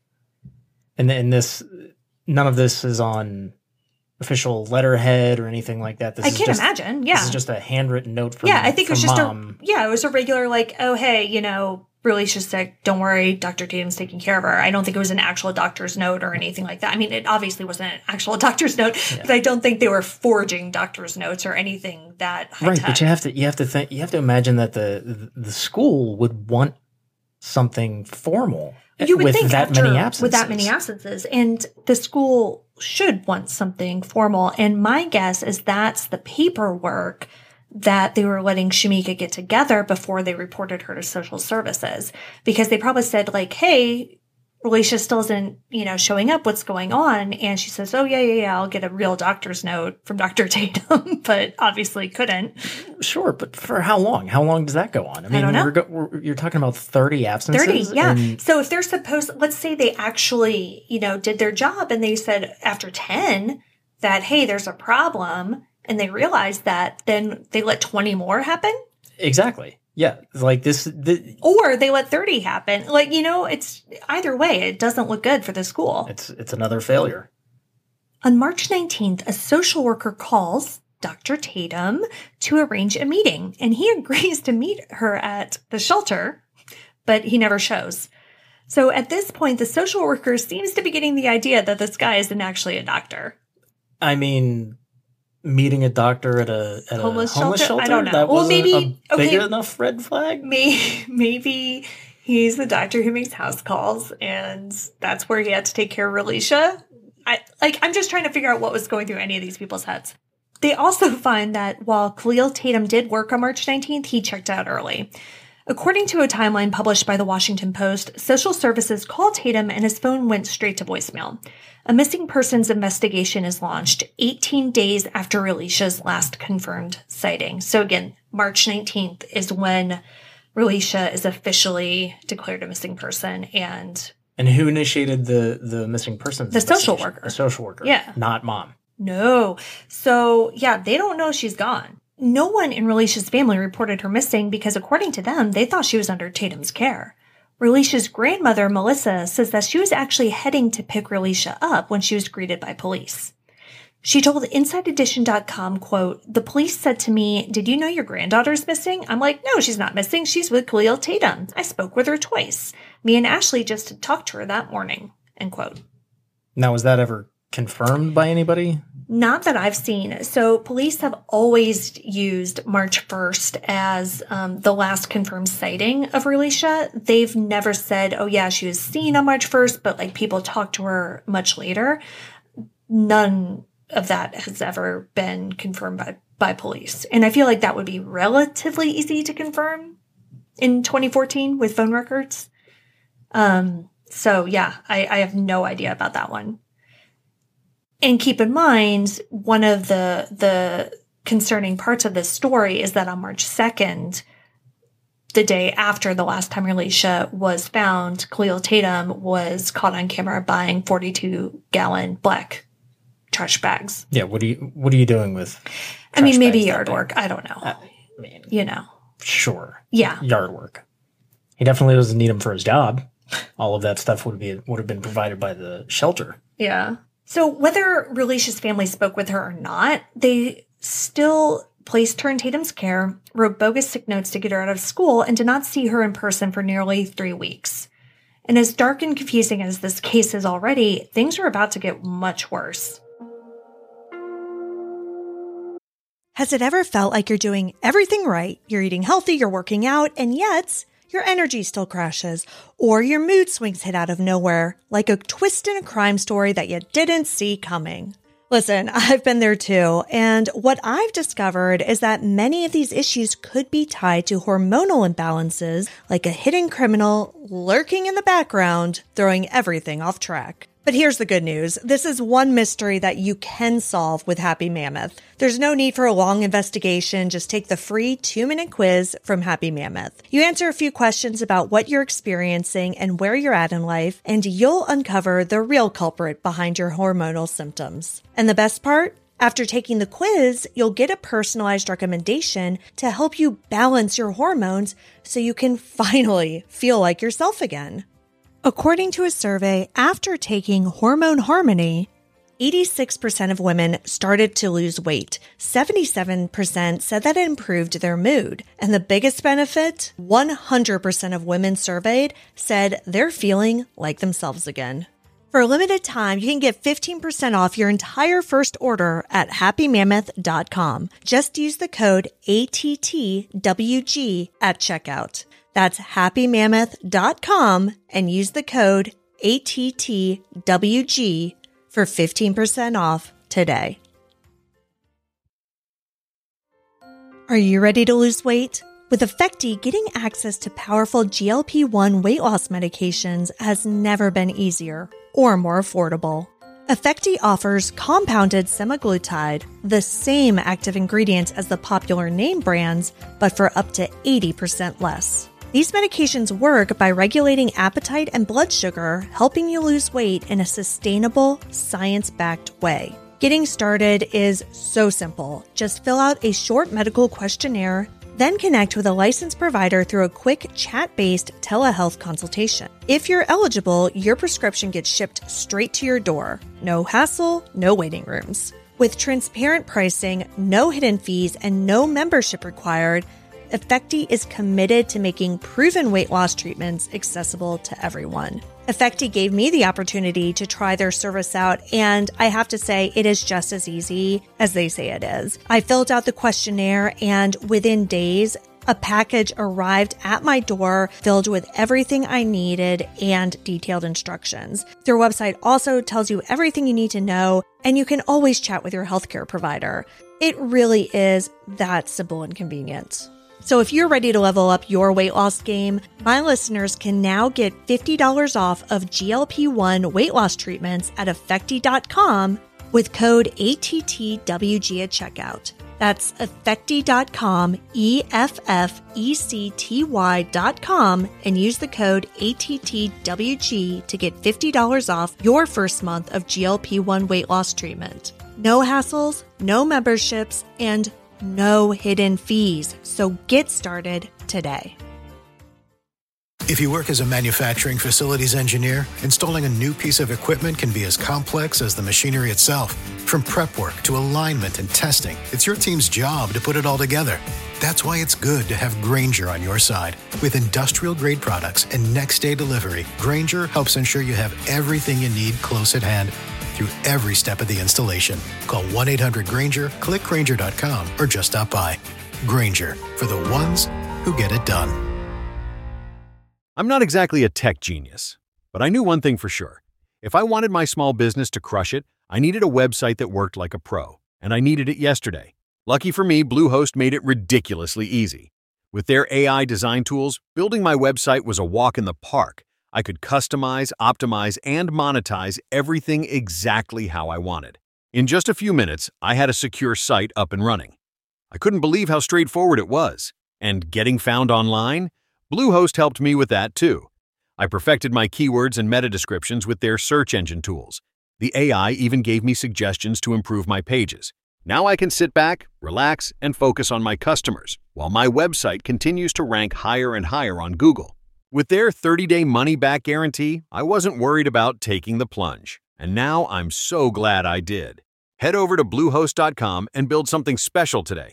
[SPEAKER 5] And and this, none of this is on official letterhead or anything like that. This
[SPEAKER 4] I
[SPEAKER 5] is
[SPEAKER 4] can't
[SPEAKER 5] just,
[SPEAKER 4] imagine. Yeah.
[SPEAKER 5] This is just a handwritten note from
[SPEAKER 4] yeah, I think it was
[SPEAKER 5] from
[SPEAKER 4] just
[SPEAKER 5] mom.
[SPEAKER 4] a yeah, it was a regular like, oh hey, you know, Relisha's sick. Don't worry, Doctor Tatum's taking care of her. I don't think it was an actual doctor's note or anything like that. I mean, it obviously wasn't an actual doctor's note,
[SPEAKER 5] Yeah.
[SPEAKER 4] but I don't think they were forging doctor's notes or anything that high
[SPEAKER 5] Right,
[SPEAKER 4] tech.
[SPEAKER 5] but you have to you have to think you have to imagine that the the school would want something formal
[SPEAKER 4] You would
[SPEAKER 5] with
[SPEAKER 4] think
[SPEAKER 5] that
[SPEAKER 4] after,
[SPEAKER 5] many absences.
[SPEAKER 4] with that many absences, and the school should want something formal. And my guess is that's the paperwork that they were letting Shamika get together before they reported her to social services, because they probably said like, "Hey, Relisha still isn't, you know, showing up. What's going on?" And she says, "Oh yeah, yeah, yeah. I'll get a real doctor's note from Doctor Tatum," but obviously couldn't.
[SPEAKER 5] Sure, but for how long? How long does that go on? I mean,
[SPEAKER 4] don't know.
[SPEAKER 5] We're go, we're, you're talking about thirty absences.
[SPEAKER 4] thirty, yeah.
[SPEAKER 5] and-
[SPEAKER 4] So if they're supposed, let's say they actually, you know, did their job and they said after ten that, hey, there's a problem, and they realized that, then they let twenty more happen,
[SPEAKER 5] exactly. Yeah, like this. The,
[SPEAKER 4] or they let thirty happen. Like, you know, it's either way, it doesn't look good for the school.
[SPEAKER 5] it's it's another failure.
[SPEAKER 4] On March nineteenth, a social worker calls Doctor Tatum to arrange a meeting, and he agrees to meet her at the shelter, but he never shows. So at this point, the social worker seems to be getting the idea that this guy isn't actually a doctor.
[SPEAKER 5] I mean, meeting a doctor at a at
[SPEAKER 4] Homeless
[SPEAKER 5] a homeless
[SPEAKER 4] shelter?
[SPEAKER 5] shelter.
[SPEAKER 4] I don't know.
[SPEAKER 5] That
[SPEAKER 4] Well,
[SPEAKER 5] was
[SPEAKER 4] maybe-
[SPEAKER 5] a, a big
[SPEAKER 4] okay.
[SPEAKER 5] enough red flag.
[SPEAKER 4] Maybe, maybe he's the doctor who makes house calls, and that's where he had to take care of Relisha. I like. I'm just trying to figure out what was going through any of these people's heads. They also find that while Khalil Tatum did work on March nineteenth, he checked out early. According to a timeline published by the Washington Post, social services called Tatum and his phone went straight to voicemail. A missing persons investigation is launched eighteen days after Relisha's last confirmed sighting. So again, March nineteenth is when Relisha is officially declared a missing person, and
[SPEAKER 5] And who initiated the the missing persons?
[SPEAKER 4] The social
[SPEAKER 5] investigation?
[SPEAKER 4] worker.
[SPEAKER 5] The social worker.
[SPEAKER 4] Yeah.
[SPEAKER 5] Not mom.
[SPEAKER 4] no. So yeah, they don't know she's gone. No one in Relisha's family reported her missing because according to them, they thought she was under Tatum's care. Relisha's grandmother, Melissa, says that she was actually heading to pick Relisha up when she was greeted by police. She told Inside Edition dot com, quote, "The police said to me, 'Did you know your granddaughter's missing?' I'm like, 'No, she's not missing. She's with Khalil Tatum. I spoke with her twice. Me and Ashley just talked to her that morning," end quote.
[SPEAKER 5] Now, was that ever confirmed by anybody?
[SPEAKER 4] Not that I've seen. So police have always used March first as um, the last confirmed sighting of Relisha. They've never said, oh yeah, she was seen on March first, but like people talked to her much later. None of that has ever been confirmed by, by police. And I feel like that would be relatively easy to confirm in twenty fourteen with phone records. Um, so yeah, I, I have no idea about that one. And keep in mind, one of the the concerning parts of this story is that on March second, the day after the last time Relisha was found, Khalil Tatum was caught on camera buying forty-two gallon black trash bags.
[SPEAKER 5] Yeah, what are you what are you doing with
[SPEAKER 4] I mean, maybe
[SPEAKER 5] bags
[SPEAKER 4] yard
[SPEAKER 5] that
[SPEAKER 4] work.
[SPEAKER 5] big?
[SPEAKER 4] I don't know.
[SPEAKER 5] I mean,
[SPEAKER 4] you know.
[SPEAKER 5] Sure.
[SPEAKER 4] Yeah.
[SPEAKER 5] Yard work. He definitely doesn't need them for his job. All of that stuff would be would have been provided by the shelter.
[SPEAKER 4] Yeah. So whether Relisha's family spoke with her or not, they still placed her in Tatum's care, wrote bogus sick notes to get her out of school, and did not see her in person for nearly three weeks. And as dark and confusing as this case is already, things are about to get much worse.
[SPEAKER 8] Has it ever felt like you're doing everything right? You're eating healthy, you're working out, and yet your energy still crashes, or your mood swings hit out of nowhere, like a twist in a crime story that you didn't see coming. Listen, I've been there too, and what I've discovered is that many of these issues could be tied to hormonal imbalances, like a hidden criminal lurking in the background, throwing everything off track. But here's the good news. This is one mystery that you can solve with Happy Mammoth. There's no need for a long investigation. Just take the free two-minute quiz from Happy Mammoth. You answer a few questions about what you're experiencing and where you're at in life, and you'll uncover the real culprit behind your hormonal symptoms. And the best part? After taking the quiz, you'll get a personalized recommendation to help you balance your hormones so you can finally feel like yourself again. According to a survey, after taking Hormone Harmony, eighty-six percent of women started to lose weight. seventy-seven percent said that it improved their mood. And the biggest benefit, one hundred percent of women surveyed said they're feeling like themselves again. For a limited time, you can get fifteen percent off your entire first order at happy mammoth dot com. Just use the code A T T W G at checkout. That's happy mammoth dot com and use the code A T T W G for fifteen percent off today. Are you ready to lose weight? With Effecti, getting access to powerful G L P one weight loss medications has never been easier or more affordable. Effecti offers compounded semaglutide, the same active ingredients as the popular name brands, but for up to eighty percent less. These medications work by regulating appetite and blood sugar, helping you lose weight in a sustainable, science-backed way. Getting started is so simple. Just fill out a short medical questionnaire, then connect with a licensed provider through a quick chat-based telehealth consultation. If you're eligible, your prescription gets shipped straight to your door. No hassle, no waiting rooms. With transparent pricing, no hidden fees, and no membership required, Effecti is committed to making proven weight loss treatments accessible to everyone. Effecti gave me the opportunity to try their service out, and I have to say it is just as easy as they say it is. I filled out the questionnaire, and within days, a package arrived at my door filled with everything I needed and detailed instructions. Their website also tells you everything you need to know, and you can always chat with your healthcare provider. It really is that simple and convenient. So if you're ready to level up your weight loss game, my listeners can now get fifty dollars off of G L P one weight loss treatments at Effecti dot com with code A T T W G at checkout. That's Effecti dot com, E F F E C T Y dot com, and use the code A T T W G to get fifty dollars off your first month of G L P one weight loss treatment. No hassles, no memberships, and no hidden fees. So get started today.
[SPEAKER 9] If you work as a manufacturing facilities engineer, installing a new piece of equipment can be as complex as the machinery itself. From prep work to alignment and testing, it's your team's job to put it all together. That's why it's good to have Grainger on your side. With industrial-grade products and next-day delivery, Grainger helps ensure you have everything you need close at hand through every step of the installation. Call one eight hundred Grainger, click Grainger dot com, or just stop by. Grainger, for the ones who get it done.
[SPEAKER 10] I'm not exactly a tech genius, but I knew one thing for sure. If I wanted my small business to crush it, I needed a website that worked like a pro, and I needed it yesterday. Lucky for me, Bluehost made it ridiculously easy. With their A I design tools, building my website was a walk in the park. I could customize, optimize, and monetize everything exactly how I wanted. In just a few minutes, I had a secure site up and running. I couldn't believe how straightforward it was. And getting found online? Bluehost helped me with that too. I perfected my keywords and meta descriptions with their search engine tools. The A I even gave me suggestions to improve my pages. Now I can sit back, relax, and focus on my customers, while my website continues to rank higher and higher on Google. With their thirty-day money-back guarantee, I wasn't worried about taking the plunge. And now I'm so glad I did. Head over to Bluehost dot com and build something special today.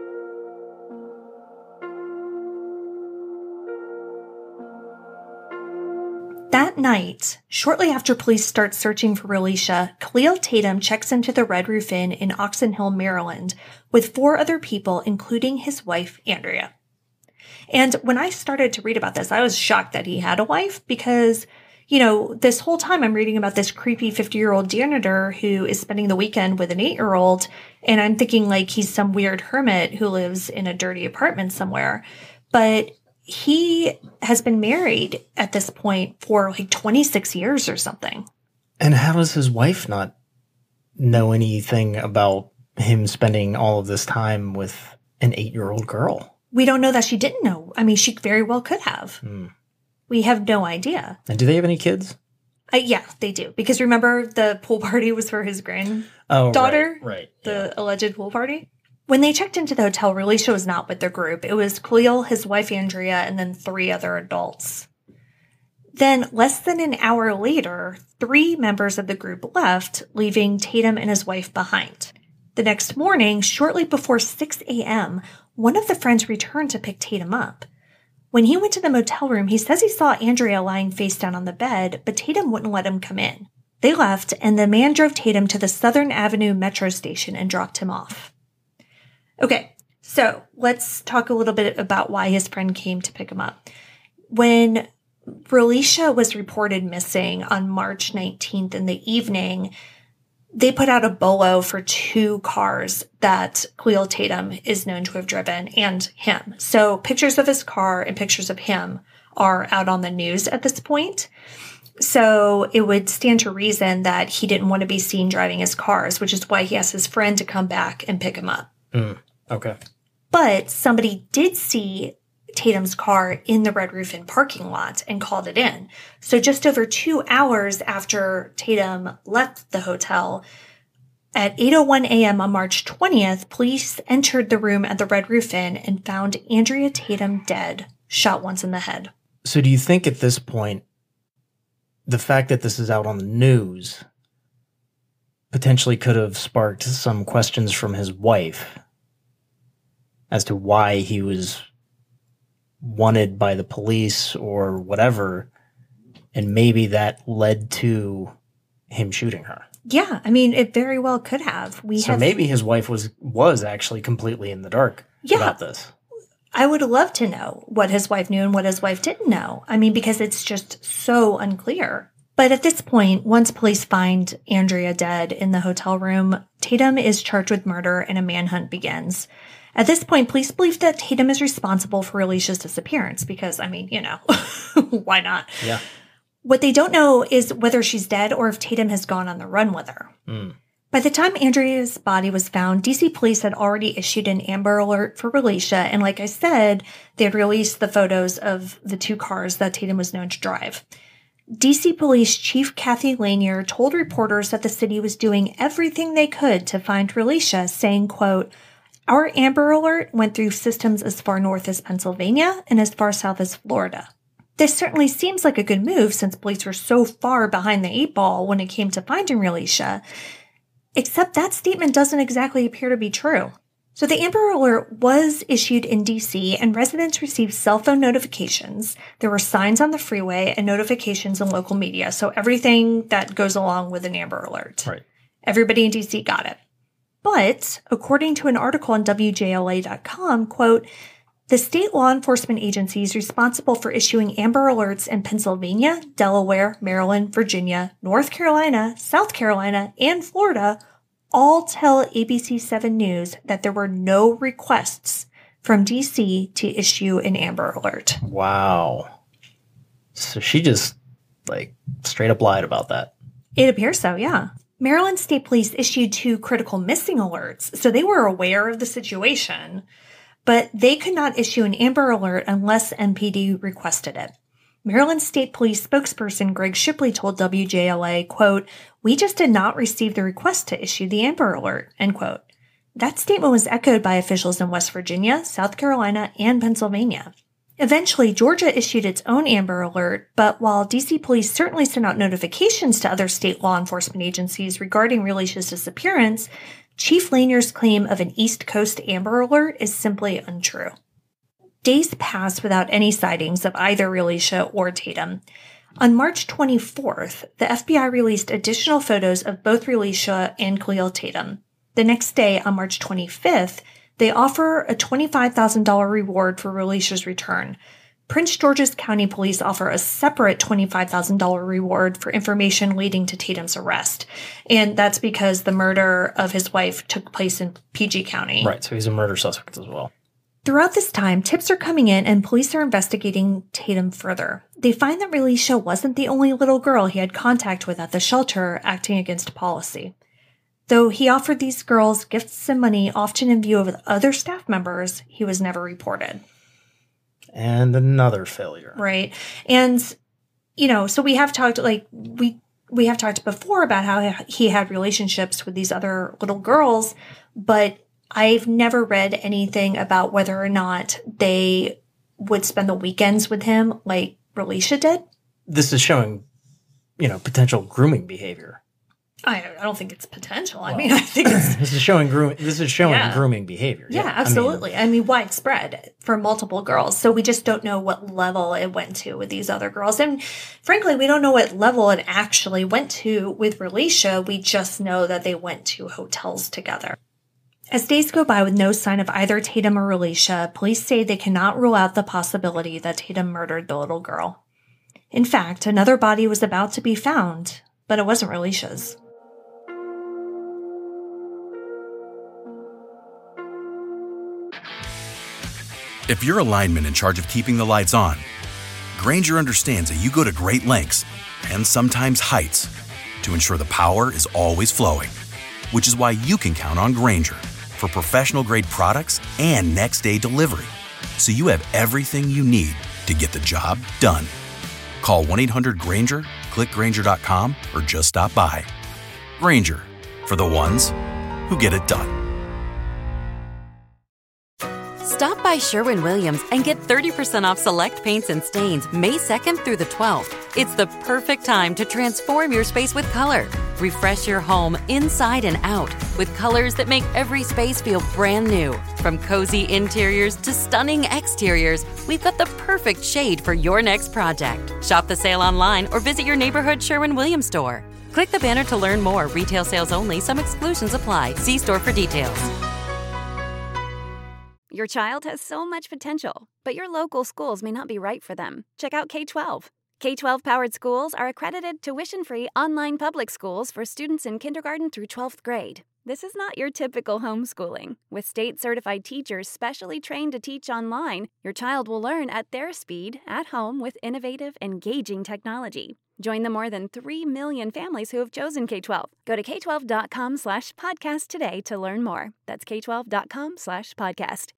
[SPEAKER 4] That night, shortly after police start searching for Relisha, Khalil Tatum checks into the Red Roof Inn in Oxon Hill, Maryland, with four other people, including his wife, Andrea. And when I started to read about this, I was shocked that he had a wife because, you know, this whole time I'm reading about this creepy fifty-year-old janitor who is spending the weekend with an eight-year-old, and I'm thinking like he's some weird hermit who lives in a dirty apartment somewhere. But he has been married at this point for like twenty-six years or something.
[SPEAKER 5] And how does his wife not know anything about him spending all of this time with an eight-year-old girl?
[SPEAKER 4] We don't know that she didn't know. I mean, she very well could have. Hmm. We have no idea.
[SPEAKER 5] And do they have any kids?
[SPEAKER 4] Uh, yeah, they do. Because remember, the pool party was for his granddaughter?
[SPEAKER 5] Oh, right, right.
[SPEAKER 4] The
[SPEAKER 5] yeah.
[SPEAKER 4] alleged pool party? When they checked into the hotel, Relisha was not with their group. It was Khalil, his wife Andrea, and then three other adults. Then, less than an hour later, three members of the group left, leaving Tatum and his wife behind. The next morning, shortly before six a.m., one of the friends returned to pick Tatum up. When he went to the motel room, he says he saw Andrea lying face down on the bed, but Tatum wouldn't let him come in. They left, and the man drove Tatum to the Southern Avenue metro station and dropped him off. Okay, so let's talk a little bit about why his friend came to pick him up. When Relisha was reported missing on March nineteenth in the evening, they put out a bolo for two cars that Khalil Tatum is known to have driven and him. So pictures of his car and pictures of him are out on the news at this point. So it would stand to reason that he didn't want to be seen driving his cars, which is why he asked his friend to come back and pick him up.
[SPEAKER 5] Mm, okay.
[SPEAKER 4] But somebody did see Tatum's car in the Red Roof Inn parking lot and called it in. So just over two hours after Tatum left the hotel, at eight oh one a.m. on March twentieth, police entered the room at the Red Roof Inn and found Andrea Tatum dead, shot once in the head.
[SPEAKER 5] So do you think at this point, the fact that this is out on the news potentially could have sparked some questions from his wife as to why he was wanted by the police or whatever, and maybe that led to him shooting her?
[SPEAKER 4] Yeah, I mean, it very well could have. We
[SPEAKER 5] so
[SPEAKER 4] have,
[SPEAKER 5] maybe his wife was was actually completely in the dark
[SPEAKER 4] yeah,
[SPEAKER 5] about this.
[SPEAKER 4] I would love to know what his wife knew and what his wife didn't know. I mean, because it's just so unclear. But at this point, once police find Andrea dead in the hotel room, Tatum is charged with murder and a manhunt begins. At this point, police believe that Tatum is responsible for Relisha's disappearance because, I mean, you know, why not?
[SPEAKER 5] Yeah.
[SPEAKER 4] What they don't know is whether she's dead or if Tatum has gone on the run with her.
[SPEAKER 5] Mm.
[SPEAKER 4] By the time Andrea's body was found, D C police had already issued an Amber Alert for Relisha, and like I said, they had released the photos of the two cars that Tatum was known to drive. D C Police Chief Kathy Lanier told reporters that the city was doing everything they could to find Relisha, saying, quote, "Our Amber Alert went through systems as far north as Pennsylvania and as far south as Florida. This certainly seems like a good move since police were so far behind the eight ball when it came to finding Relisha. Except that statement doesn't exactly appear to be true." So the Amber Alert was issued in D C and residents received cell phone notifications. There were signs on the freeway and notifications in local media. So everything that goes along with an Amber Alert.
[SPEAKER 5] Right.
[SPEAKER 4] Everybody in D C got it. But according to an article on W J L A dot com, quote, "The state law enforcement agencies responsible for issuing Amber Alerts in Pennsylvania, Delaware, Maryland, Virginia, North Carolina, South Carolina, and Florida all tell A B C seven News that there were no requests from D C to issue an Amber Alert."
[SPEAKER 5] Wow. So she just, like, straight up lied about that.
[SPEAKER 4] It appears so, yeah. Maryland State Police issued two critical missing alerts, so they were aware of the situation, but they could not issue an Amber Alert unless M P D requested it. Maryland State Police spokesperson Greg Shipley told W J L A, quote, "We just did not receive the request to issue the Amber Alert," end quote. That statement was echoed by officials in West Virginia, South Carolina, and Pennsylvania. Eventually, Georgia issued its own Amber Alert, but while D C police certainly sent out notifications to other state law enforcement agencies regarding Relisha's disappearance, Chief Lanier's claim of an East Coast Amber Alert is simply untrue. Days passed without any sightings of either Relisha or Tatum. On March twenty-fourth, the F B I released additional photos of both Relisha and Khalil Tatum. The next day, on March twenty-fifth, they offer a twenty-five thousand dollars reward for Relisha's return. Prince George's County Police offer a separate twenty-five thousand dollars reward for information leading to Tatum's arrest. And that's because the murder of his wife took place in P G County.
[SPEAKER 5] Right, so he's a murder suspect as well.
[SPEAKER 4] Throughout this time, tips are coming in and police are investigating Tatum further. They find that Relisha wasn't the only little girl he had contact with at the shelter acting against policy. Though he offered these girls gifts and money, often in view of other staff members, he was never reported.
[SPEAKER 5] And another failure.
[SPEAKER 4] Right. And, you know, so we have talked, like, we we have talked before about how he had relationships with these other little girls, but I've never read anything about whether or not they would spend the weekends with him like Relisha did.
[SPEAKER 5] This is showing, you know, potential grooming behavior.
[SPEAKER 4] I, I don't think it's potential. I
[SPEAKER 5] Well,
[SPEAKER 4] mean, I think it's...
[SPEAKER 5] this is showing groom. This is showing
[SPEAKER 4] Yeah.
[SPEAKER 5] grooming behavior.
[SPEAKER 4] Yeah,
[SPEAKER 5] Yeah,
[SPEAKER 4] absolutely. I mean, I mean, widespread for multiple girls. So we just don't know what level it went to with these other girls. And frankly, we don't know what level it actually went to with Relisha. We just know that they went to hotels together. As days go by with no sign of either Tatum or Relisha, police say they cannot rule out the possibility that Tatum murdered the little girl. In fact, another body was about to be found, but it wasn't Relisha's.
[SPEAKER 1] If you're a lineman in charge of keeping the lights on, Grainger understands that you go to great lengths and sometimes heights to ensure the power is always flowing, which is why you can count on Grainger for professional-grade products and next-day delivery, so you have everything you need to get the job done. Call one eight hundred Grainger, click Grainger dot com, or just stop by. Grainger, for the ones who get it done.
[SPEAKER 2] Stop by Sherwin-Williams and get thirty percent off select paints and stains May second through the twelfth. It's the perfect time to transform your space with color. Refresh your home inside and out with colors that make every space feel brand new. From cozy interiors to stunning exteriors, we've got the perfect shade for your next project. Shop the sale online or visit your neighborhood Sherwin-Williams store. Click the banner to learn more. Retail sales only. Some exclusions apply. See store for details.
[SPEAKER 3] Your child has so much potential, but your local schools may not be right for them. Check out K twelve. K twelve powered schools are accredited tuition-free online public schools for students in kindergarten through twelfth grade. This is not your typical homeschooling. With state-certified teachers specially trained to teach online, your child will learn at their speed, at home, with innovative, engaging technology. Join the more than three million families who have chosen K twelve. Go to K twelve dot com slash podcast today to learn more. That's K twelve dot com slash podcast.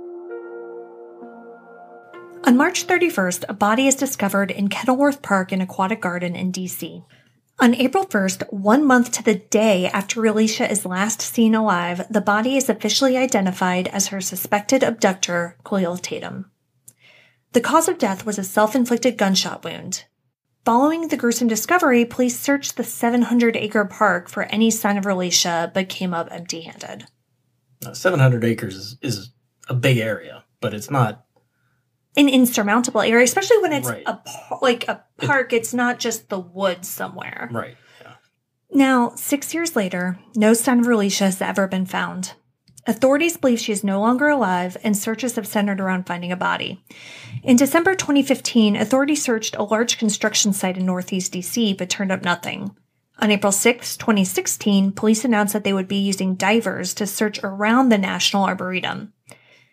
[SPEAKER 4] On March thirty-first, a body is discovered in Kenilworth Park and Aquatic Garden in D C. On April first, one month to the day after Relisha is last seen alive, the body is officially identified as her suspected abductor, Khalil Tatum. The cause of death was a self-inflicted gunshot wound. Following the gruesome discovery, police searched the seven hundred acre park for any sign of Relisha, but came up empty-handed.
[SPEAKER 5] Now, seven hundred acres is, is a big area, but it's not
[SPEAKER 4] an insurmountable area, especially when it's
[SPEAKER 5] right.
[SPEAKER 4] a like a park. It, it's not just the woods somewhere.
[SPEAKER 5] Right. Yeah.
[SPEAKER 4] Now, six years later, no sign of Relisha has ever been found. Authorities believe she is no longer alive, and searches have centered around finding a body. In December twenty fifteen, authorities searched a large construction site in northeast D C, but turned up nothing. On April sixth, twenty sixteen, police announced that they would be using divers to search around the National Arboretum.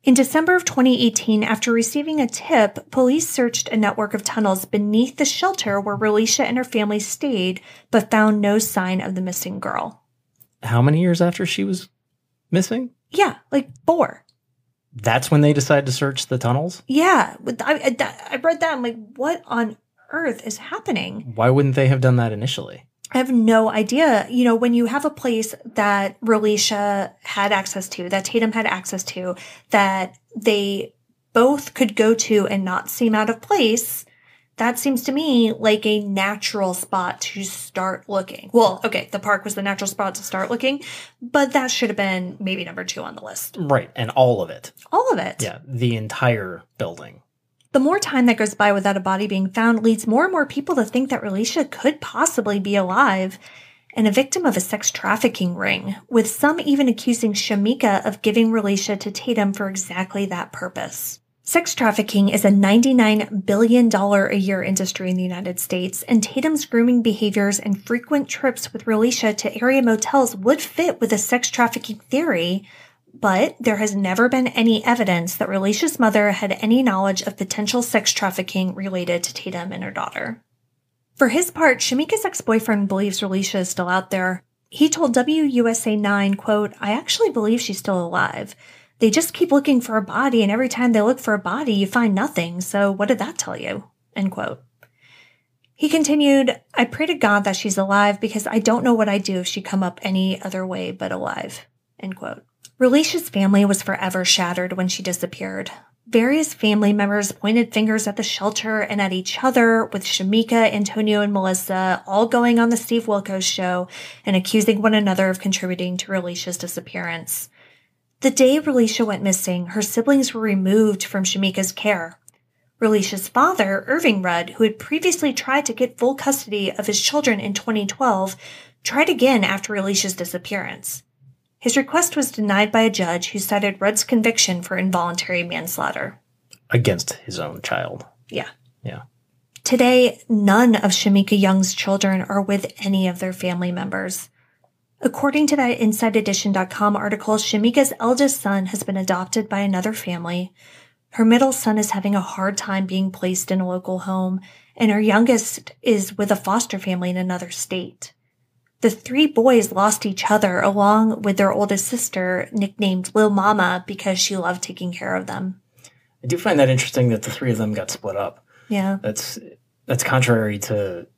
[SPEAKER 4] In December of twenty eighteen, after receiving a tip, police searched a network of tunnels beneath the shelter where Relisha and her family stayed, but found no sign of the missing girl.
[SPEAKER 5] How many years after she was missing?
[SPEAKER 4] Yeah, like four.
[SPEAKER 5] That's when they decided to search the tunnels?
[SPEAKER 4] Yeah. I, I, I read that. I'm like, what on earth is happening?
[SPEAKER 5] Why wouldn't they have done that initially?
[SPEAKER 4] I have no idea. You know, when you have a place that Relisha had access to, that Tatum had access to, that they both could go to and not seem out of place, that seems to me like a natural spot to start looking. Well, okay, the park was the natural spot to start looking, but that should have been maybe number two on the list.
[SPEAKER 5] Right, and all of it.
[SPEAKER 4] All of it.
[SPEAKER 5] Yeah, the entire building.
[SPEAKER 4] The more time that goes by without a body being found leads more and more people to think that Relisha could possibly be alive and a victim of a sex trafficking ring, with some even accusing Shamika of giving Relisha to Tatum for exactly that purpose. Sex trafficking is a ninety-nine billion dollars a year industry in the United States, and Tatum's grooming behaviors and frequent trips with Relisha to area motels would fit with a sex trafficking theory, but there has never been any evidence that Relisha's mother had any knowledge of potential sex trafficking related to Tatum and her daughter. For his part, Shamika's ex-boyfriend believes Relisha is still out there. He told W U S A nine, quote, "I actually believe she's still alive. They just keep looking for a body, and every time they look for a body, you find nothing. So what did that tell you?" End quote. He continued, "I pray to God that she's alive because I don't know what I'd do if she come up any other way but alive." End quote. Relisha's family was forever shattered when she disappeared. Various family members pointed fingers at the shelter and at each other, with Shamika, Antonio, and Melissa all going on the Steve Wilkos show and accusing one another of contributing to Relisha's disappearance. The day Relisha went missing, her siblings were removed from Shamika's care. Relisha's father, Irving Rudd, who had previously tried to get full custody of his children in twenty twelve, tried again after Relisha's disappearance. His request was denied by a judge who cited Rudd's conviction for involuntary manslaughter.
[SPEAKER 5] Against his own child.
[SPEAKER 4] Yeah.
[SPEAKER 5] Yeah.
[SPEAKER 4] Today, none of Shamika Young's children are with any of their family members. According to that Inside Edition dot com article, Shamika's eldest son has been adopted by another family. Her middle son is having a hard time being placed in a local home, and her youngest is with a foster family in another state. The three boys lost each other along with their oldest sister, nicknamed Lil Mama, because she loved taking care of them.
[SPEAKER 5] I do find that interesting that the three of them got split up.
[SPEAKER 4] Yeah.
[SPEAKER 5] That's that's contrary to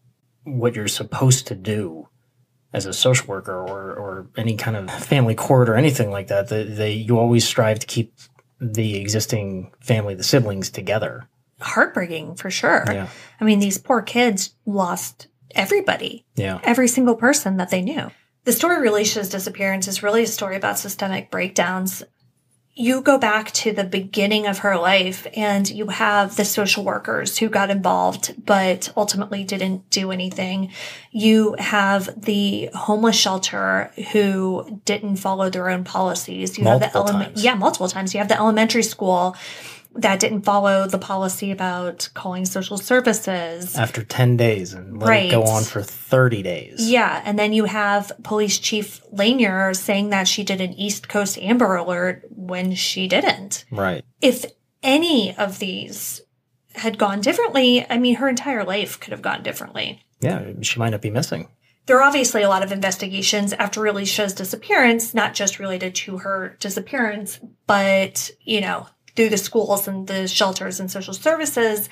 [SPEAKER 5] what you're supposed to do as a social worker or, or any kind of family court or anything like that. They, they, you always strive to keep the existing family, the siblings, together.
[SPEAKER 4] Heartbreaking, for sure.
[SPEAKER 5] Yeah.
[SPEAKER 4] I mean, these poor kids lost everybody.
[SPEAKER 5] Yeah.
[SPEAKER 4] Every single person that they knew. The story of Relisha's disappearance is really a story about systemic breakdowns. You go back to the beginning of her life and you have the social workers who got involved but ultimately didn't do anything. You have the homeless shelter who didn't follow their own policies. You
[SPEAKER 5] multiple
[SPEAKER 4] have the element,
[SPEAKER 5] times.
[SPEAKER 4] Yeah, multiple times. You have the elementary school that didn't follow the policy about calling social services.
[SPEAKER 5] After ten days and let
[SPEAKER 4] Right.
[SPEAKER 5] it go on for thirty days.
[SPEAKER 4] Yeah, and then you have Police Chief Lanier saying that she did an East Coast Amber Alert when she didn't.
[SPEAKER 5] Right.
[SPEAKER 4] If any of these had gone differently, I mean, her entire life could have gone differently.
[SPEAKER 5] Yeah, she might not be missing.
[SPEAKER 4] There are obviously a lot of investigations after Relisha's disappearance, not just related to her disappearance, but, you know, through the schools and the shelters and social services,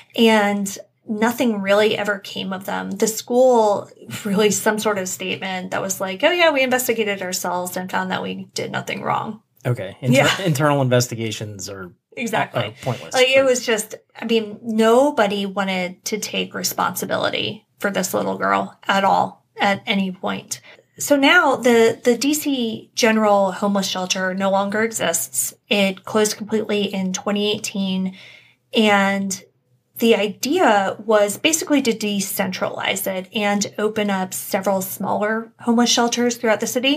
[SPEAKER 4] and nothing really ever came of them. The school released some sort of statement that was like, oh yeah, we investigated ourselves and found that we did nothing wrong.
[SPEAKER 5] Okay. Inter-
[SPEAKER 4] Yeah.
[SPEAKER 5] Internal investigations are
[SPEAKER 4] Exactly.
[SPEAKER 5] uh, pointless.
[SPEAKER 4] Like, it was just, I mean, nobody wanted to take responsibility for this little girl at all, at any point. So now the, the D C General Homeless Shelter no longer exists. It closed completely in twenty eighteen. And the idea was basically to decentralize it and open up several smaller homeless shelters throughout the city,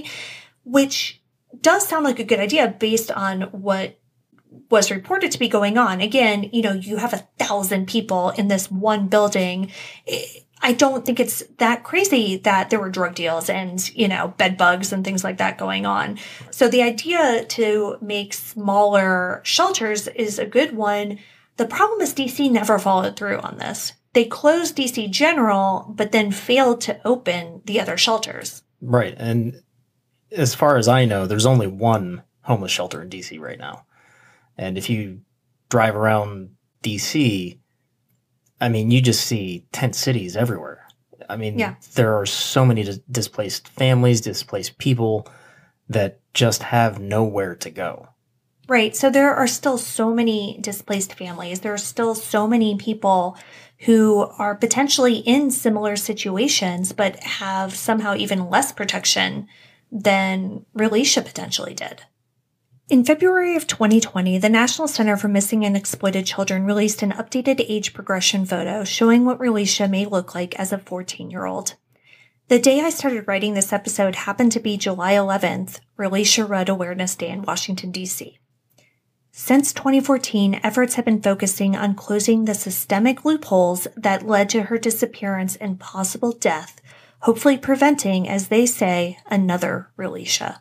[SPEAKER 4] which does sound like a good idea based on what was reported to be going on. Again, you know, you have a thousand people in this one building. I don't think it's that crazy that there were drug deals and, you know, bed bugs and things like that going on. So the idea to make smaller shelters is a good one. The problem is D C never followed through on this. They closed D C General, but then failed to open the other shelters.
[SPEAKER 5] Right. And as far as I know, there's only one homeless shelter in D C right now. And if you drive around D C, I mean, you just see tent cities everywhere. I mean, yeah. There are so many dis- displaced families, displaced people that just have nowhere to go.
[SPEAKER 4] Right. So there are still so many displaced families. There are still so many people who are potentially in similar situations, but have somehow even less protection than Releasha potentially did. In February of twenty twenty, the National Center for Missing and Exploited Children released an updated age progression photo showing what Releasha may look like as a fourteen-year-old. The day I started writing this episode happened to be July eleventh, Releasha Rudd Awareness Day in Washington, D C. Since twenty fourteen, efforts have been focusing on closing the systemic loopholes that led to her disappearance and possible death, hopefully preventing, as they say, another Releasha.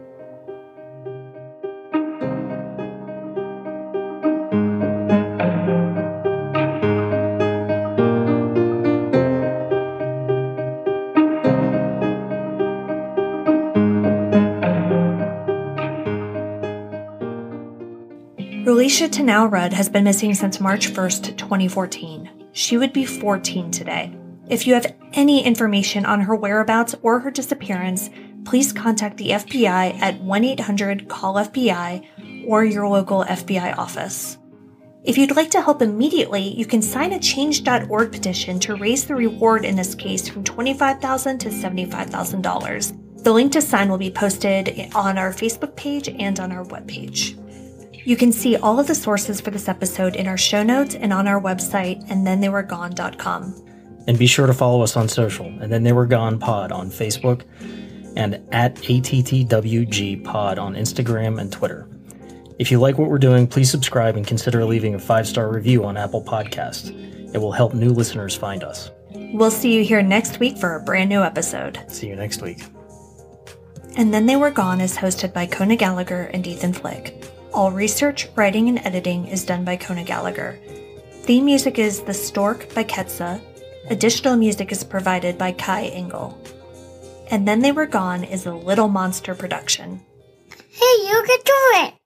[SPEAKER 4] Releasha Tanau Rudd has been missing since March first, twenty fourteen. She would be fourteen today. If you have any information on her whereabouts or her disappearance, please contact the F B I at one eight hundred call F B I or your local F B I office. If you'd like to help immediately, you can sign a change dot org petition to raise the reward in this case from twenty-five thousand dollars to seventy-five thousand dollars. The link to sign will be posted on our Facebook page and on our webpage. You can see all of the sources for this episode in our show notes and on our website, and then they were gone dot com.
[SPEAKER 5] And be sure to follow us on social, and then they were gone pod on Facebook, and at A T T W G pod on Instagram and Twitter. If you like what we're doing, please subscribe and consider leaving a five-star review on Apple Podcasts. It will help new listeners find us.
[SPEAKER 4] We'll see you here next week for a brand new episode.
[SPEAKER 5] See you next week.
[SPEAKER 4] And Then They Were Gone is hosted by Kona Gallagher and Ethan Flick. All research, writing, and editing is done by Kona Gallagher. Theme music is The Stork by Ketsa. Additional music is provided by Kai Engel. And Then They Were Gone is a Little Monster production.
[SPEAKER 11] Hey, you can do it!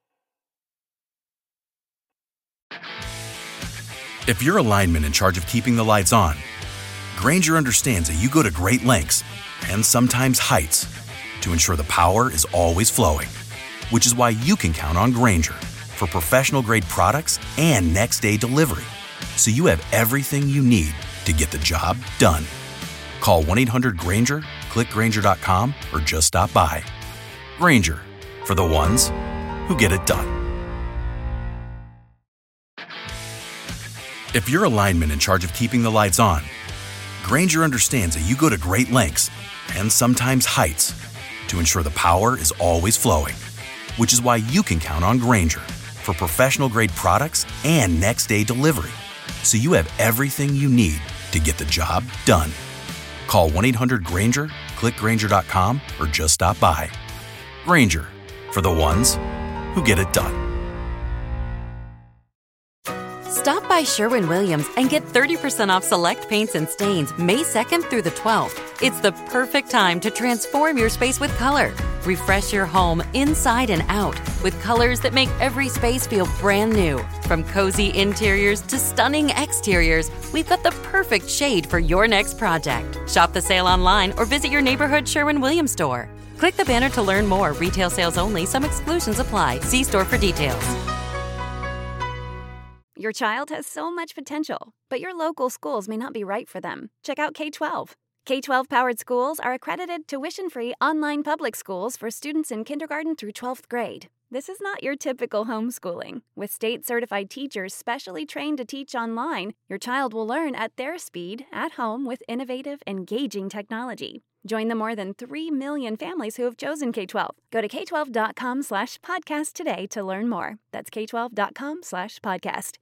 [SPEAKER 1] If you're a lineman in charge of keeping the lights on, Grainger understands that you go to great lengths, and sometimes heights, to ensure the power is always flowing. Which is why you can count on Grainger for professional-grade products and next-day delivery, so you have everything you need to get the job done. Call one eight hundred Grainger, click Grainger dot com, or just stop by. Grainger, for the ones who get it done. If you're a lineman in charge of keeping the lights on, Grainger understands that you go to great lengths, and sometimes heights, to ensure the power is always flowing. Which is why you can count on Grainger for professional-grade products and next-day delivery, so you have everything you need to get the job done. Call one eight hundred Grainger, click Grainger dot com, or just stop by. Grainger, for the ones who get it done.
[SPEAKER 2] Stop by Sherwin-Williams and get thirty percent off select paints and stains May second through the twelfth. It's the perfect time to transform your space with color. Refresh your home inside and out with colors that make every space feel brand new. From cozy interiors to stunning exteriors, we've got the perfect shade for your next project. Shop the sale online or visit your neighborhood Sherwin-Williams store. Click the banner to learn more. Retail sales only. Some exclusions apply. See store for details.
[SPEAKER 3] Your child has so much potential, but your local schools may not be right for them. Check out K twelve. K twelve powered schools are accredited tuition-free online public schools for students in kindergarten through twelfth grade. This is not your typical homeschooling. With state-certified teachers specially trained to teach online, your child will learn at their speed, at home, with innovative, engaging technology. Join the more than three million families who have chosen K twelve. Go to K twelve dot com slash podcast today to learn more. That's K twelve dot com slash podcast.